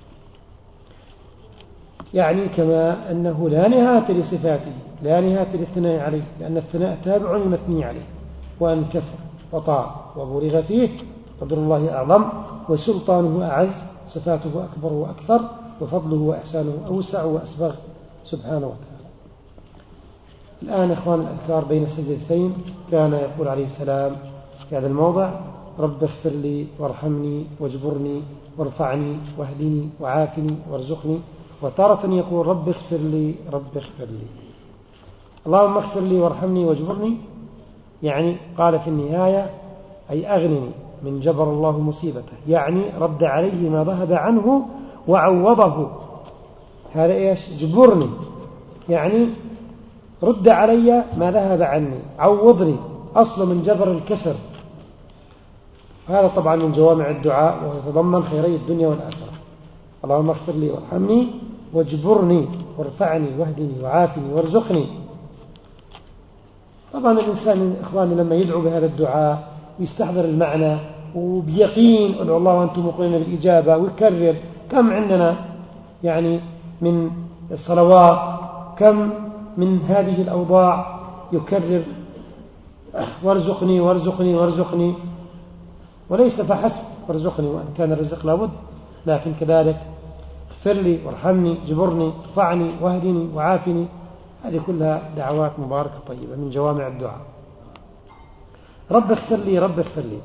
يعني كما أنه لا نهاية لصفاته، لا نهاية للثناء عليه، لأن الثناء تابع للمثني عليه، وأن كثر وطاع وبرغ فيه قدر الله أعظم وسلطانه أعز، صفاته أكبر وأكثر وفضله وإحسانه أوسع وأسبغ سبحانه وتعالى. الآن إخوان الأذكار بين السجدتين، كان يقول عليه السلام في هذا الموضع رب اغفر لي وارحمني واجبرني وارفعني واهدني وعافني وارزقني، وتارة يقول رب اغفر لي رب اغفر لي. اللهم اغفر لي وارحمني واجبرني، يعني قال في النهاية أي أغنني من جبر الله مصيبته، يعني رد عليه ما ذهب عنه وعوضه. هذا إيش؟ جبرني، يعني رد علي ما ذهب عني، عوضني، أصل من جبر الكسر. هذا طبعا من جوامع الدعاء ويتضمن خيري الدنيا والآخرة. اللهم اغفر لي وارحمني واجبرني وارفعني واهدني وعافني وارزقني. طبعا الإنسان إخواني لما يدعو بهذا الدعاء ويستحضر المعنى وبيقين ادعوا الله وأنتم موقنون بالإجابة، ويكرر. كم عندنا يعني من الصلوات، كم من هذه الأوضاع يكرر وارزقني وارزقني وارزقني، وليس فحسب وارزقني وأن كان الرزق لابد، لكن كذلك اغفر لي وارحمني جبرني ارفعني واهدني وعافني. هذه كلها دعوات مباركة طيبة من جوامع الدعاء. رب اغفر لي رب اغفر لي.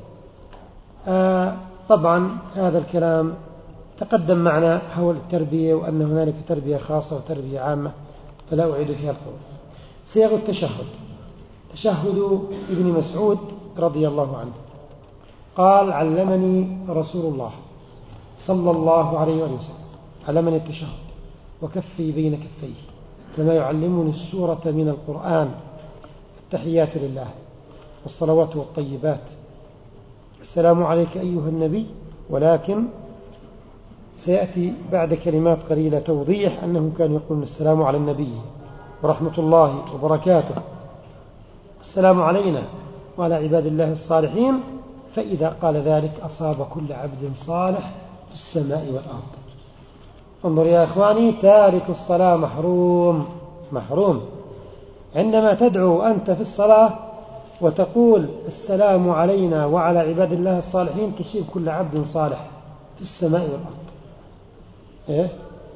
طبعا هذا الكلام تقدم معنا حول التربية، وأن هنالك تربية خاصة وتربية عامة، فلا أعيد فيها القول. صيغ التشهد. تشهد ابن مسعود رضي الله عنه قال علمني رسول الله صلى الله عليه وسلم، علمني التشهد وكفي بين كفيه كما يعلمني السورة من القرآن. التحيات لله والصلوات والطيبات، السلام عليك أيها النبي، ولكن سيأتي بعد كلمات قليلة توضيح أنه كان يقول السلام على النبي ورحمة الله وبركاته، السلام علينا وعلى عباد الله الصالحين، فإذا قال ذلك أصاب كل عبد صالح في السماء والأرض. انظر يا إخواني، تارك الصلاة محروم محروم. عندما تدعو أنت في الصلاة وتقول السلام علينا وعلى عباد الله الصالحين، تصيب كل عبد صالح في السماء والأرض.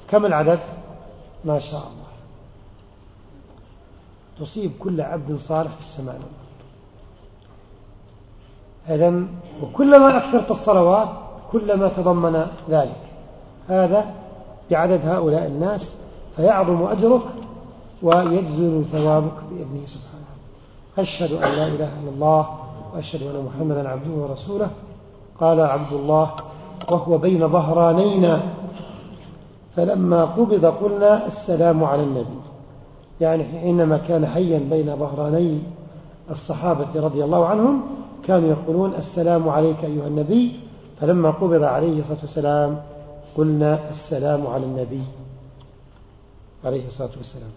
كم العدد؟ ما شاء الله، تصيب كل عبد صالح في السماء والأرض. إذن وكلما أكثرت الصلوات كلما تضمن ذلك، هذا بعدد هؤلاء الناس، فيعظم أجرك ويجزل ثوابك بإذنه سبحانه. أشهد أن لا إله إلا الله وأشهد أن محمدا عبده ورسوله. قال عبد الله وهو بين ظهرانينا فلما قبض قلنا السلام على النبي، يعني حينما كان حيا بين ظهراني الصحابة رضي الله عنهم كانوا يقولون السلام عليك أيها النبي، فلما قبض عليه الصلاة والسلام قلنا السلام على النبي عليه الصلاة والسلام.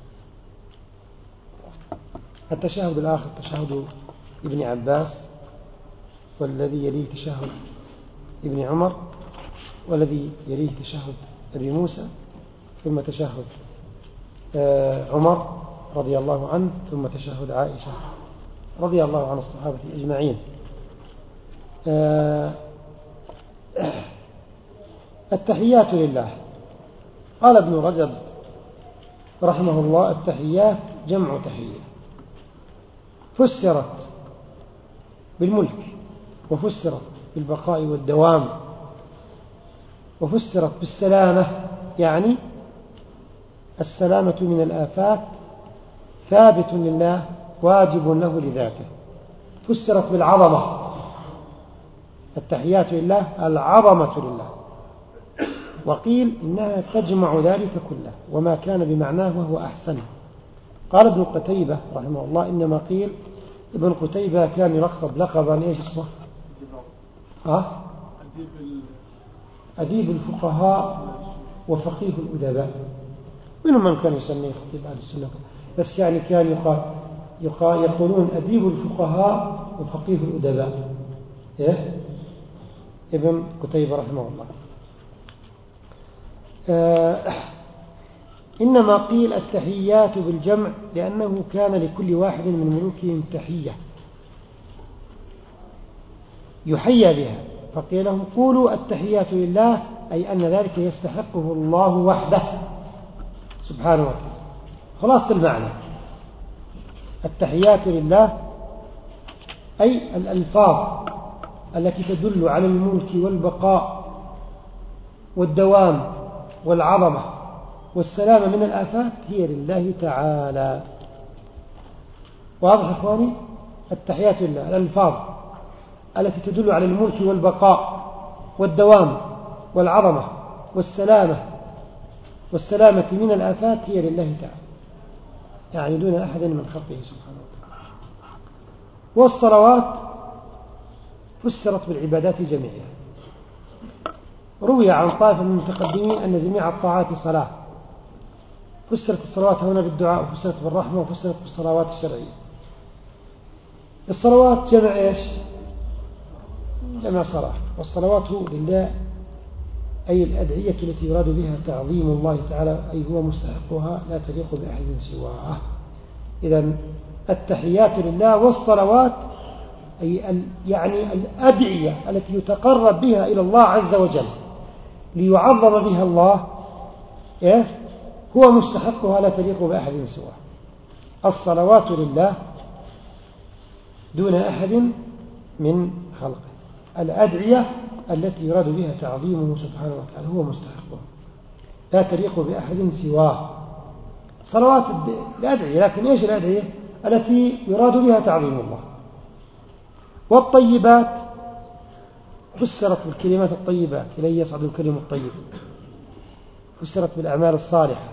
التشهد الآخر تشهد ابن عباس، والذي يليه تشهد ابن عمر، والذي يليه تشهد أبي موسى، ثم تشهد عمر رضي الله عنه، ثم تشهد عائشة رضي الله عن الصحابة أجمعين. التحيات لله. قال ابن رجب رحمه الله التحيات جمع تحية، فسرت بالملك، وفسرت بالبقاء والدوام، وفسرت بالسلامة، يعني السلامة من الآفات ثابت لله واجب له لذاته. فسرت بالعظمة، التحيات لله العظمة لله، وقيل إنها تجمع ذلك كله وما كان بمعناه وهو أحسن. قال ابن قتيبة رحمه الله إنما قيل ابن قتيبة كان يلقب لقبا إيش اسمه؟ أديب الفقهاء وفقيه الأدباء، منهم من كان يسميه خطيب أهل السنة، بس يعني كان يقولون أديب الفقهاء وفقيه الأدباء، ابن قتيبة رحمه الله. إنما قيل التحيات بالجمع لأنه كان لكل واحد من ملوكهم تحية يحيى بها، فقيل لهم قولوا التحيات لله، أي أن ذلك يستحقه الله وحده سبحانه وتعالى. خلاصة المعنى التحيات لله أي الألفاظ التي تدل على الملك والبقاء والدوام والعظمة والسلامة من الآفات هي لله تعالى. واضح أخواني؟ التحيات لله الألفاظ التي تدل على الملك والبقاء والدوام والعظمة والسلامة من الآفات هي لله تعالى، يعني دون أحد من خلقه سبحانه وتعالى. والصلوات فسرت بالعبادات جميعها. روي عن طائفة من المتقدمين أن جميع الطاعات صلاة، فسرت الصلوات هنا بالدعاء، وفسرت بالرحمة، وفسرت بالصلوات الشرعية. الصلوات جمع إيش؟ جمع صلاة. والصلوات هو لله أي الأدعية التي يراد بها تعظيم الله تعالى، أي هو مستحقها لا تليق بأحد سواه. إذن التحيات لله والصلوات أي يعني الأدعية التي يتقرب بها إلى الله عز وجل ليعظم بها الله هو مستحقها لا تليق بأحد سواه. الصلوات لله دون أحد من خلقه، الأدعية التي يراد بها تعظيمه سبحانه وتعالى هو مستحقها لا تليق بأحد سواه. صلوات الأدعية، لكن إيش الأدعية التي يراد بها تعظيم الله؟ والطيبات فسرت بالكلمات الطيبات إليه يصعد الكلم الطيب، فسرت بالأعمال الصالحة.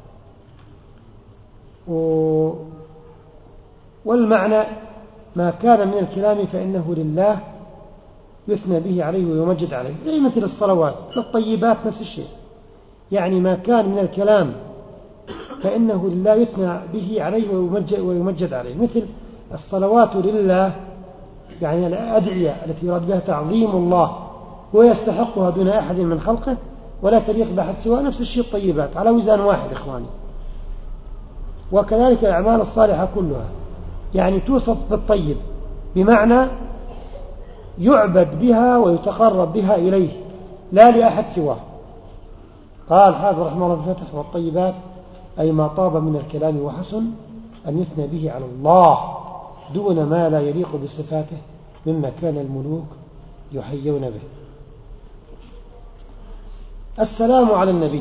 والمعنى ما كان من الكلام فإنه لله يثنى به عليه ويمجد عليه، أي مثل الصلوات. الطيبات نفس الشيء، يعني ما كان من الكلام فإنه لله يثنى به عليه ويمجد عليه، مثل الصلوات لله يعني الأدعية التي يراد بها تعظيم الله ويستحقها دون أحد من خلقه ولا تليق بأحد سواء، نفس الشيء الطيبات على وزن واحد إخواني. وكذلك الأعمال الصالحة كلها يعني توصف بالطيب بمعنى يعبد بها ويتقرب بها إليه لا لأحد سواه. قال حافظ رحمه الله في الفتح: والطيبات أي ما طاب من الكلام وحسن أن يثنى به على الله دون ما لا يليق بصفاته مما كان الملوك يحيون به. السلام على النبي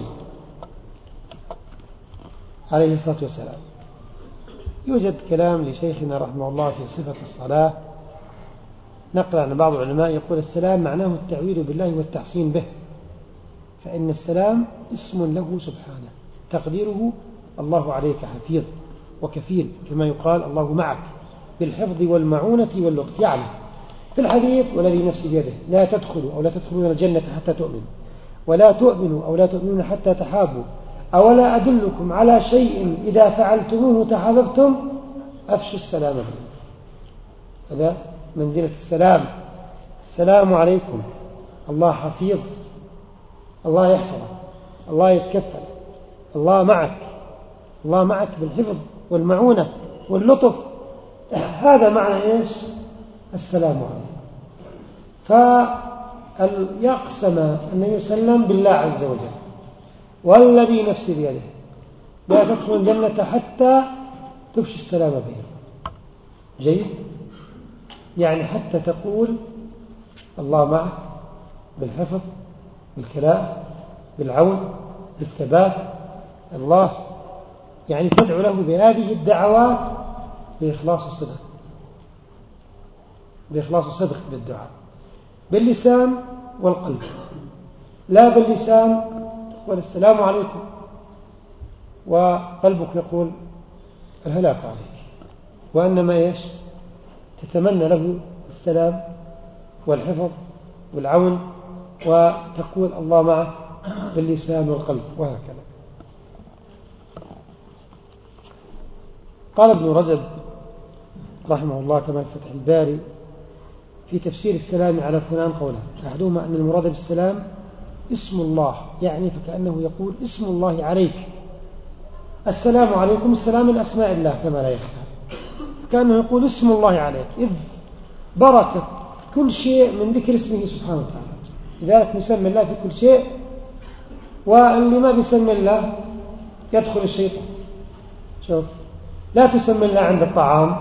عليه الصلاة والسلام. يوجد كلام لشيخنا رحمه الله في صفة الصلاة، نقل عن بعض العلماء يقول: السلام معناه التعويذ بالله والتحصين به، فإن السلام اسم له سبحانه، تقديره الله عليك حفيظ وكفيل، كما يقال الله معك بالحفظ والمعونة واللطف. يعني في الحديث: والذي نفسي بيده لا تدخلوا أو لا تدخلون الجنة حتى تؤمنوا، ولا تؤمنوا أو لا تؤمنون حتى تحابوا، أولا أدلكم على شيء إذا فعلتموه تحاببتم؟ أفشوا السلام بينكم. هذا منزلة السلام. السلام عليكم، الله حفيظ، الله يحفظك، الله يتكفل، الله معك، الله معك بالحفظ والمعونة واللطف. هذا معنى إيش؟ السلام عليكم. فيقسم النبي صلى الله عليه وسلم بالله عز وجل: والذي نفسي بيده لا تدخل الجنة حتى تفشي السلام بينكم. جيد؟ يعني حتى تقول الله معك بالحفظ، بالكلاء، بالعون، بالثبات. الله يعني تدعو له بهذه الدعوات بإخلاص وصدق، بإخلاص وصدق بالدعاء، باللسان والقلب، لا باللسان تقول السلام عليكم وقلبك يقول الهلاك عليك، وإنما إيش؟ تتمنى له السلام والحفظ والعون، وتقول الله معه باللسان والقلب، وهكذا. قال ابن رجب رحمه الله كما في فتح الباري في تفسير السلام على فلان قوله: أحدهما أن المراد بالسلام اسم الله، يعني فكأنه يقول اسم الله عليك. السلام عليكم، السلام من أسماء الله كما لا يخفى، كأنه يقول اسم الله عليك، إذ بركة كل شيء من ذكر اسمه سبحانه وتعالى، لذلك نسمي الله في كل شيء، واللي ما بيسمي الله يدخل الشيطان. شوف، لا تسمي الله عند الطعام،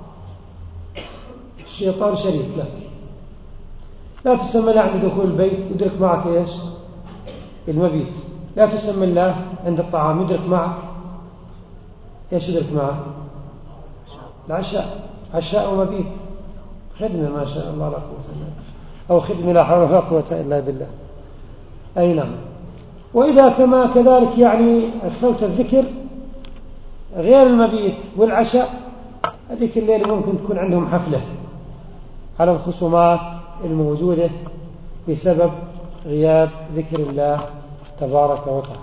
الشيطان شريك لك. لا تسمي الله عند دخول البيت، يدرك معك إيش؟ المبيت. لا تسمي الله عند الطعام، يدرك معك إيش؟ يدرك معك العشاء، عشاء ومبيت، خدمة ما شاء الله لا قوة إلا بالله، أو خدمة لا حول ولا قوة إلا بالله. أي نعم. وإذا كما كذلك يعني أخلت الذكر غير المبيت والعشاء، هذيك الليلة ممكن تكون عندهم حفلة على الخصومات الموجودة بسبب غياب ذكر الله تبارك وتعالى.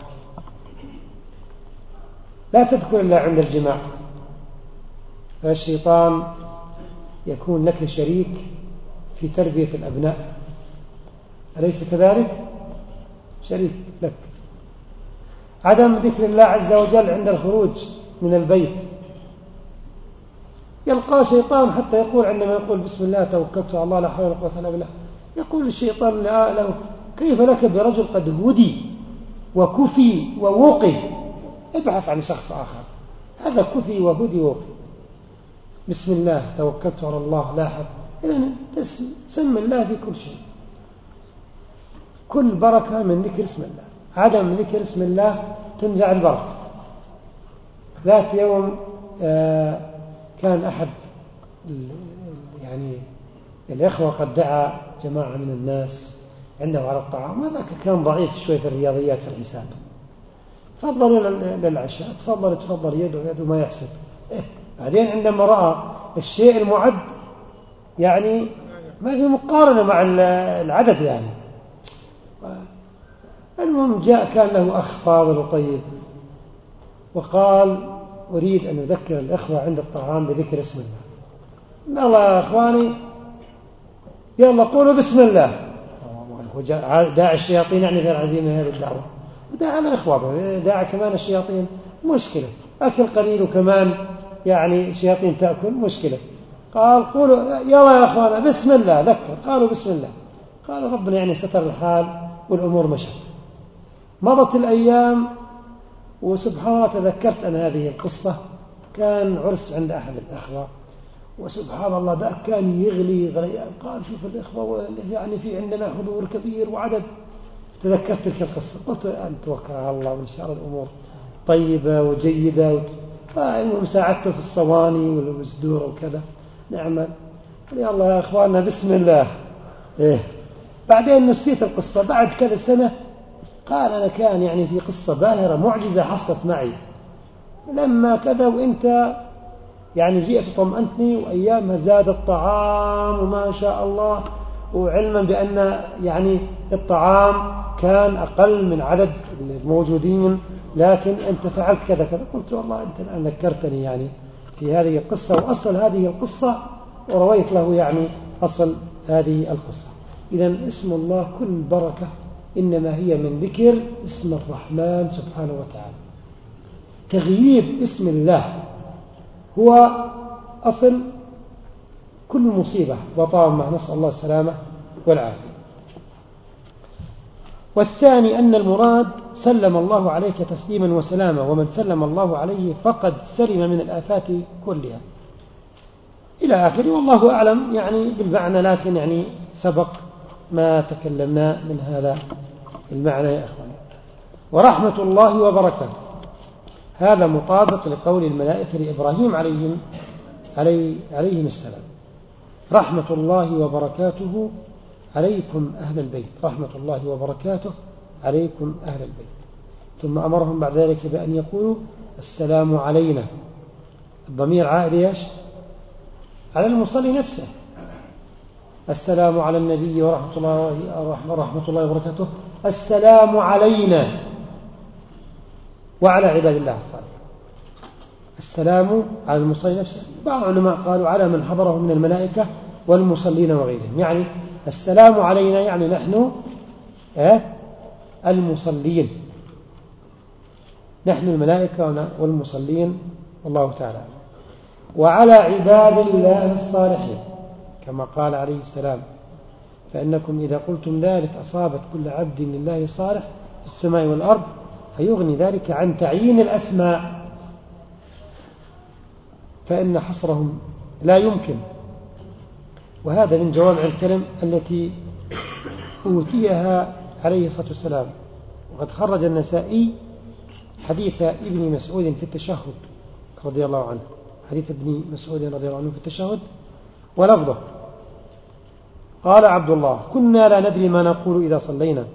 لا تذكر الله عند الجماع، فالشيطان يكون لك شريك في تربية الأبناء، أليس كذلك؟ شريك لك. عدم ذكر الله عز وجل عند الخروج من البيت، يلقى شيطان حتى يقول عندما يقول بسم الله توكلت على الله لا حول ولا قوة إلا بالله، يقول الشيطان له: كيف لك برجل قد هدي وكفي ووقي؟ ابحث عن شخص آخر، هذا كفي وهدي ووقي. بسم الله توكلت على الله لا حول. إذن سم الله في كل شيء، كل بركة من ذكر اسم الله. عدم ذكر اسم الله تنزع البركة. ذات يوم كان أحد يعني الإخوة قد دعا جماعة من الناس عنده على الطعام، وذاك كان ضعيف شوي في الرياضيات في الحساب، تفضلوا للعشاء، تفضل يدعو ما يحسب. بعدين عندما رأى الشيء المعد يعني ما في مقارنة مع العدد يعني. المهم جاء، كان له أخ فاضل وطيب، وقال: أريد أن أذكر الإخوة عند الطعام بذكر اسم الله. الله يا أخواني يلا قولوا بسم الله. داعي الشياطين يعني غير عزيمة هذه الدعوة، وداعي الإخوة، داعي كمان الشياطين، مشكلة. أكل قليل وكمان يعني شياطين تأكل، مشكلة. قال: قولوا يلا يا أخوانا بسم الله. ذكر، قالوا بسم الله. قال ربنا يعني ستر الحال والأمور مشت. مضت الأيام وسبحان الله تذكرت أن هذه القصة كان عرس عند أحد الأخوة، وسبحان الله ذاك كان يغلي غليان، قال شوف الإخوة يعني في عندنا حضور كبير وعدد. تذكرت تلك القصة قلت أن توكل على الله وإن شاء الله الأمور طيبة وجيدة، ومساعدته في الصواني والمسدور وكذا نعمل. يا الله يا أخواننا بسم الله. بعدين نسيت القصة بعد كذا سنة، قال أنا كان يعني في قصة باهرة معجزة حصلت معي لما كذا، وإنت يعني جئت طمأنتني، وأيامها زاد الطعام وما شاء الله، وعلما بأن يعني الطعام كان أقل من عدد الموجودين، لكن أنت فعلت كذا كذا. قلت والله أنت الآن ذكرتني يعني في هذه القصة وأصل هذه القصة، ورويت له يعني أصل هذه القصة. إذن اسم الله كل بركة إنما هي من ذكر اسم الرحمن سبحانه وتعالى. تغيير اسم الله هو أصل كل مصيبة وطامة، نسأل الله السلامة والعافية. والثاني أن المراد سلم الله عليك تسليما وسلاما، ومن سلم الله عليه فقد سلم من الآفات كلها إلى آخره، والله أعلم يعني بالمعنى، لكن يعني سبق ما تكلمنا من هذا المعنى يا أخوان. ورحمة الله وبركاته هذا مطابق لقول الملائكة لإبراهيم عليهم السلام: رحمة الله وبركاته عليكم أهل البيت، رحمة الله وبركاته عليكم أهل البيت. ثم أمرهم بعد ذلك بأن يقولوا السلام علينا. الضمير عائد ايش؟ على المصلي نفسه. السلام على النبي ورحمة الله وبركاته، السلام علينا وعلى عباد الله الصالحين. السلام على المصلي نفسه. بعض العلماء قالوا على من حضره من الملائكة والمصلين وغيرهم، يعني السلام علينا يعني نحن المصلين، نحن الملائكة والمصلين، والله تعالى. وعلى عباد الله الصالحين كما قال عليه السلام: فإنكم إذا قلتم ذلك أصابت كل عبد لله صالح في السماء والأرض، فيغني ذلك عن تعيين الأسماء، فإن حصرهم لا يمكن. وهذا من جوامع الكلم التي أوتيها عليه الصلاة والسلام. وقد خرج النسائي حديث ابن مسعود في التشهد رضي الله عنه، حديث ابن مسعود رضي الله عنه في التشهد، ولفظه: قال عبد الله: كنا لا ندري ما نقول إذا صلينا،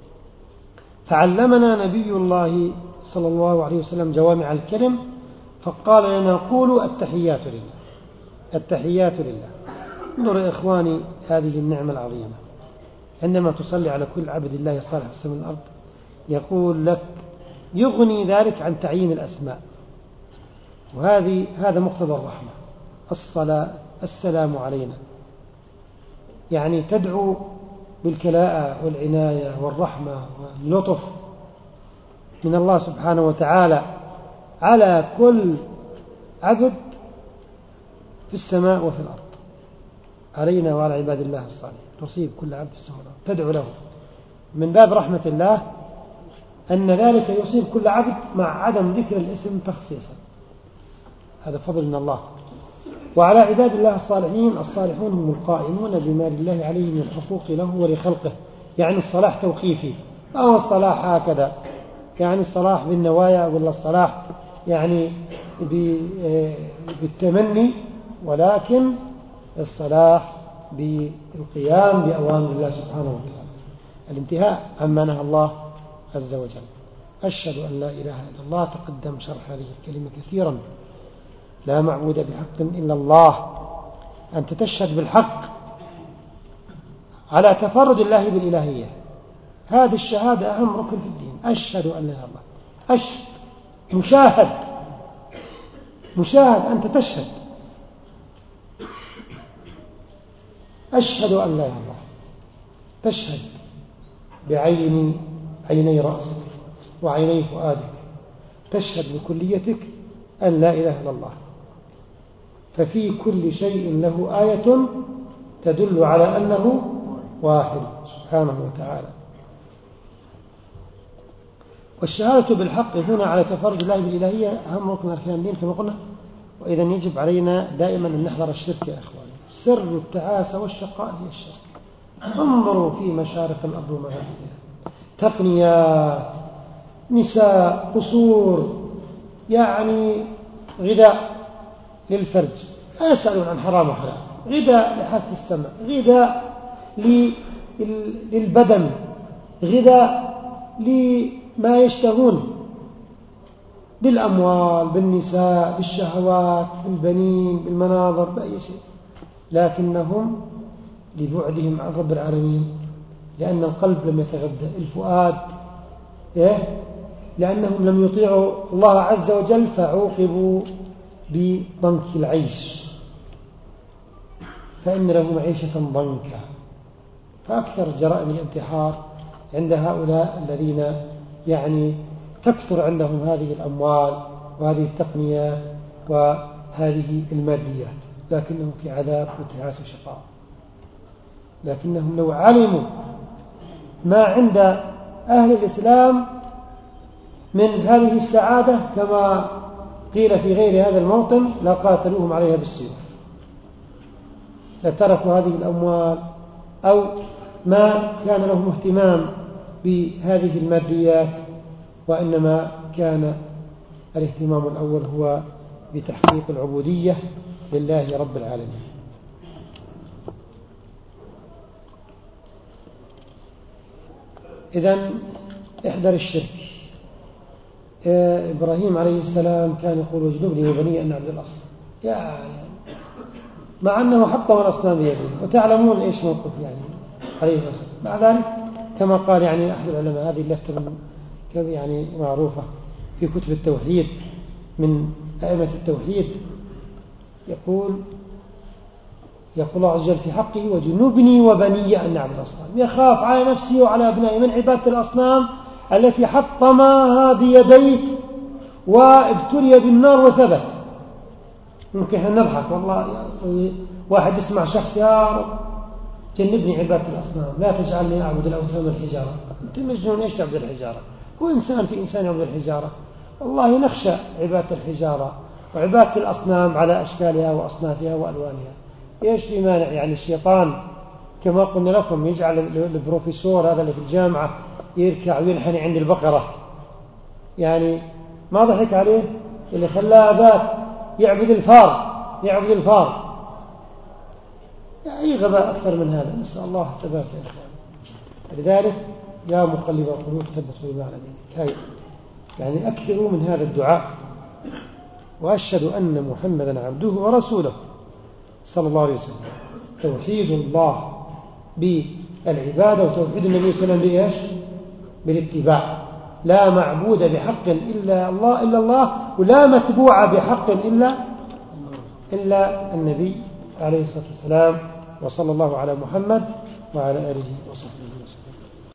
فعلمنا نبي الله صلى الله عليه وسلم جوامع الكلم، فقال لنا: قولوا التحيات لله، التحيات لله. انظر يا إخواني هذه النعمة العظيمة، عندما تصلي على كل عبد الله الصالح في السماء والأرض يقول لك يغني ذلك عن تعيين الأسماء. هذا مقتضى الرحمة. الصلاة السلام علينا، يعني تدعو بالكلاءة والعناية والرحمة واللطف من الله سبحانه وتعالى على كل عبد في السماء وفي الأرض، علينا وعلى عباد الله الصالحين. تصيب كل عبد في السماء والأرض، تدعو له من باب رحمة الله أن ذلك يصيب كل عبد مع عدم ذكر الاسم تخصيصا. هذا فضل من الله. وعلى عباد الله الصالحين، الصالحون هم القائمون بما لله عليه من الحقوق له ولخلقه، يعني الصلاح توقيفي، أو الصلاح هكذا يعني الصلاح بالنوايا، ولا الصلاح يعني بالتمني، ولكن الصلاح بالقيام بأوامر الله سبحانه وتعالى، الانتهاء عما نهى الله عز وجل. أشهد أن لا إله إلا الله. تقدم شرح هذه الكلمة كثيرا. لا معبود بحق إلا الله، أنت تشهد بالحق على تفرد الله بالإلهية. هذه الشهادة أهم ركن في الدين. أشهد أن لا إله إلا الله. أشهد، مشاهد، أنت تشهد. أشهد أن لا إله إلا الله، تشهد عيني رأسك وعيني فؤادك، تشهد بكليتك أن لا إله إلا الله. ففي كل شيء له آية تدل على أنه واحد سبحانه وتعالى. والشهادة بالحق هنا على تفرد الله بالإلهية أهم ركن أركان الدين كما قلنا. وإذا يجب علينا دائما أن نحذر الشرك يا أخواني. سر التعاسة والشقاء هي الشرك. انظروا في مشارق الأرض ومغاربها، تقنيات، نساء، قصور، يعني غذاء للفرج، لا يسألون عن حرام وحلال، غذاء لحاسة السمع، غذاء للبدن، غذاء لما يشتهون بالأموال، بالنساء، بالشهوات، بالبنين، بالمناظر، بأي شيء، لكنهم لبعدهم عن رب العالمين، لأن القلب لم يتغذى، الفؤاد لأنهم لم يطيعوا الله عز وجل فعوقبوا بضنك العيش، فإن له معيشة ضنكا. فأكثر جرائم الانتحار عند هؤلاء الذين يعني تكثر عندهم هذه الأموال وهذه التقنيات وهذه الماديات، لكنهم في عذاب وتعاسة وشقاء. لكنهم لو علموا ما عند أهل الإسلام من هذه السعادة كما قيل في غير هذا الموطن لقاتلوهم عليها بالسيوف، لتركوا هذه الأموال أو ما كان لهم اهتمام بهذه الماديات، وإنما كان الاهتمام الأول هو بتحقيق العبودية لله رب العالمين. إذن احذر الشرك. إبراهيم عليه السلام كان يقول واجنبني وبني أن نعبد الأصنام، يعني مع أنه حطم الأصنام بيده، وتعلمون إيش موقف يعني عليه السلام. مع ذلك كما قال يعني أحد العلماء، هذه اللفتة يعني معروفة في كتب التوحيد من أئمة التوحيد، يقول الله عز وجل في حقه وجنبني وبني أن نعبد الأصنام، يخاف على نفسه وعلى أبنائه من عبادة الأصنام التي حطمها بيديه وابتلي بالنار وثبت. ممكن نضحك والله، واحد يسمع شخص يا رب جنبني عبادة الأصنام، لا تجعلني أعبد الأوثان والحجارة. أنت مجنون، إيش تعبد الحجارة؟ هو إنسان في إنسان يعبد الحجارة. والله نخشى عبادة الحجارة وعبادة الأصنام على أشكالها وأصنافها وألوانها. إيش في مانع يعني الشيطان كما قلنا لكم يجعل البروفيسور هذا اللي في الجامعة يركع وينحني عند البقرة، يعني ما ضحك عليه اللي خلاه ذاك يعبد الفار. أي غباء أكثر من هذا. نسأل الله الثبات يا إخوان. لذلك يا مقلب القلوب ثبت قلوبنا على دينك. يعني أكثروا من هذا الدعاء. وأشهد أن محمدا عبده ورسوله صلى الله عليه وسلم. توحيد الله بالعبادة وتوحيد النبي صلى الله عليه وسلم بإيش؟ بالاتباع. لا معبود بحق إلا الله ولا متبوع بحق إلا النبي عليه الصلاة والسلام. وصلى الله على محمد وعلى آله وصحبه وسلم.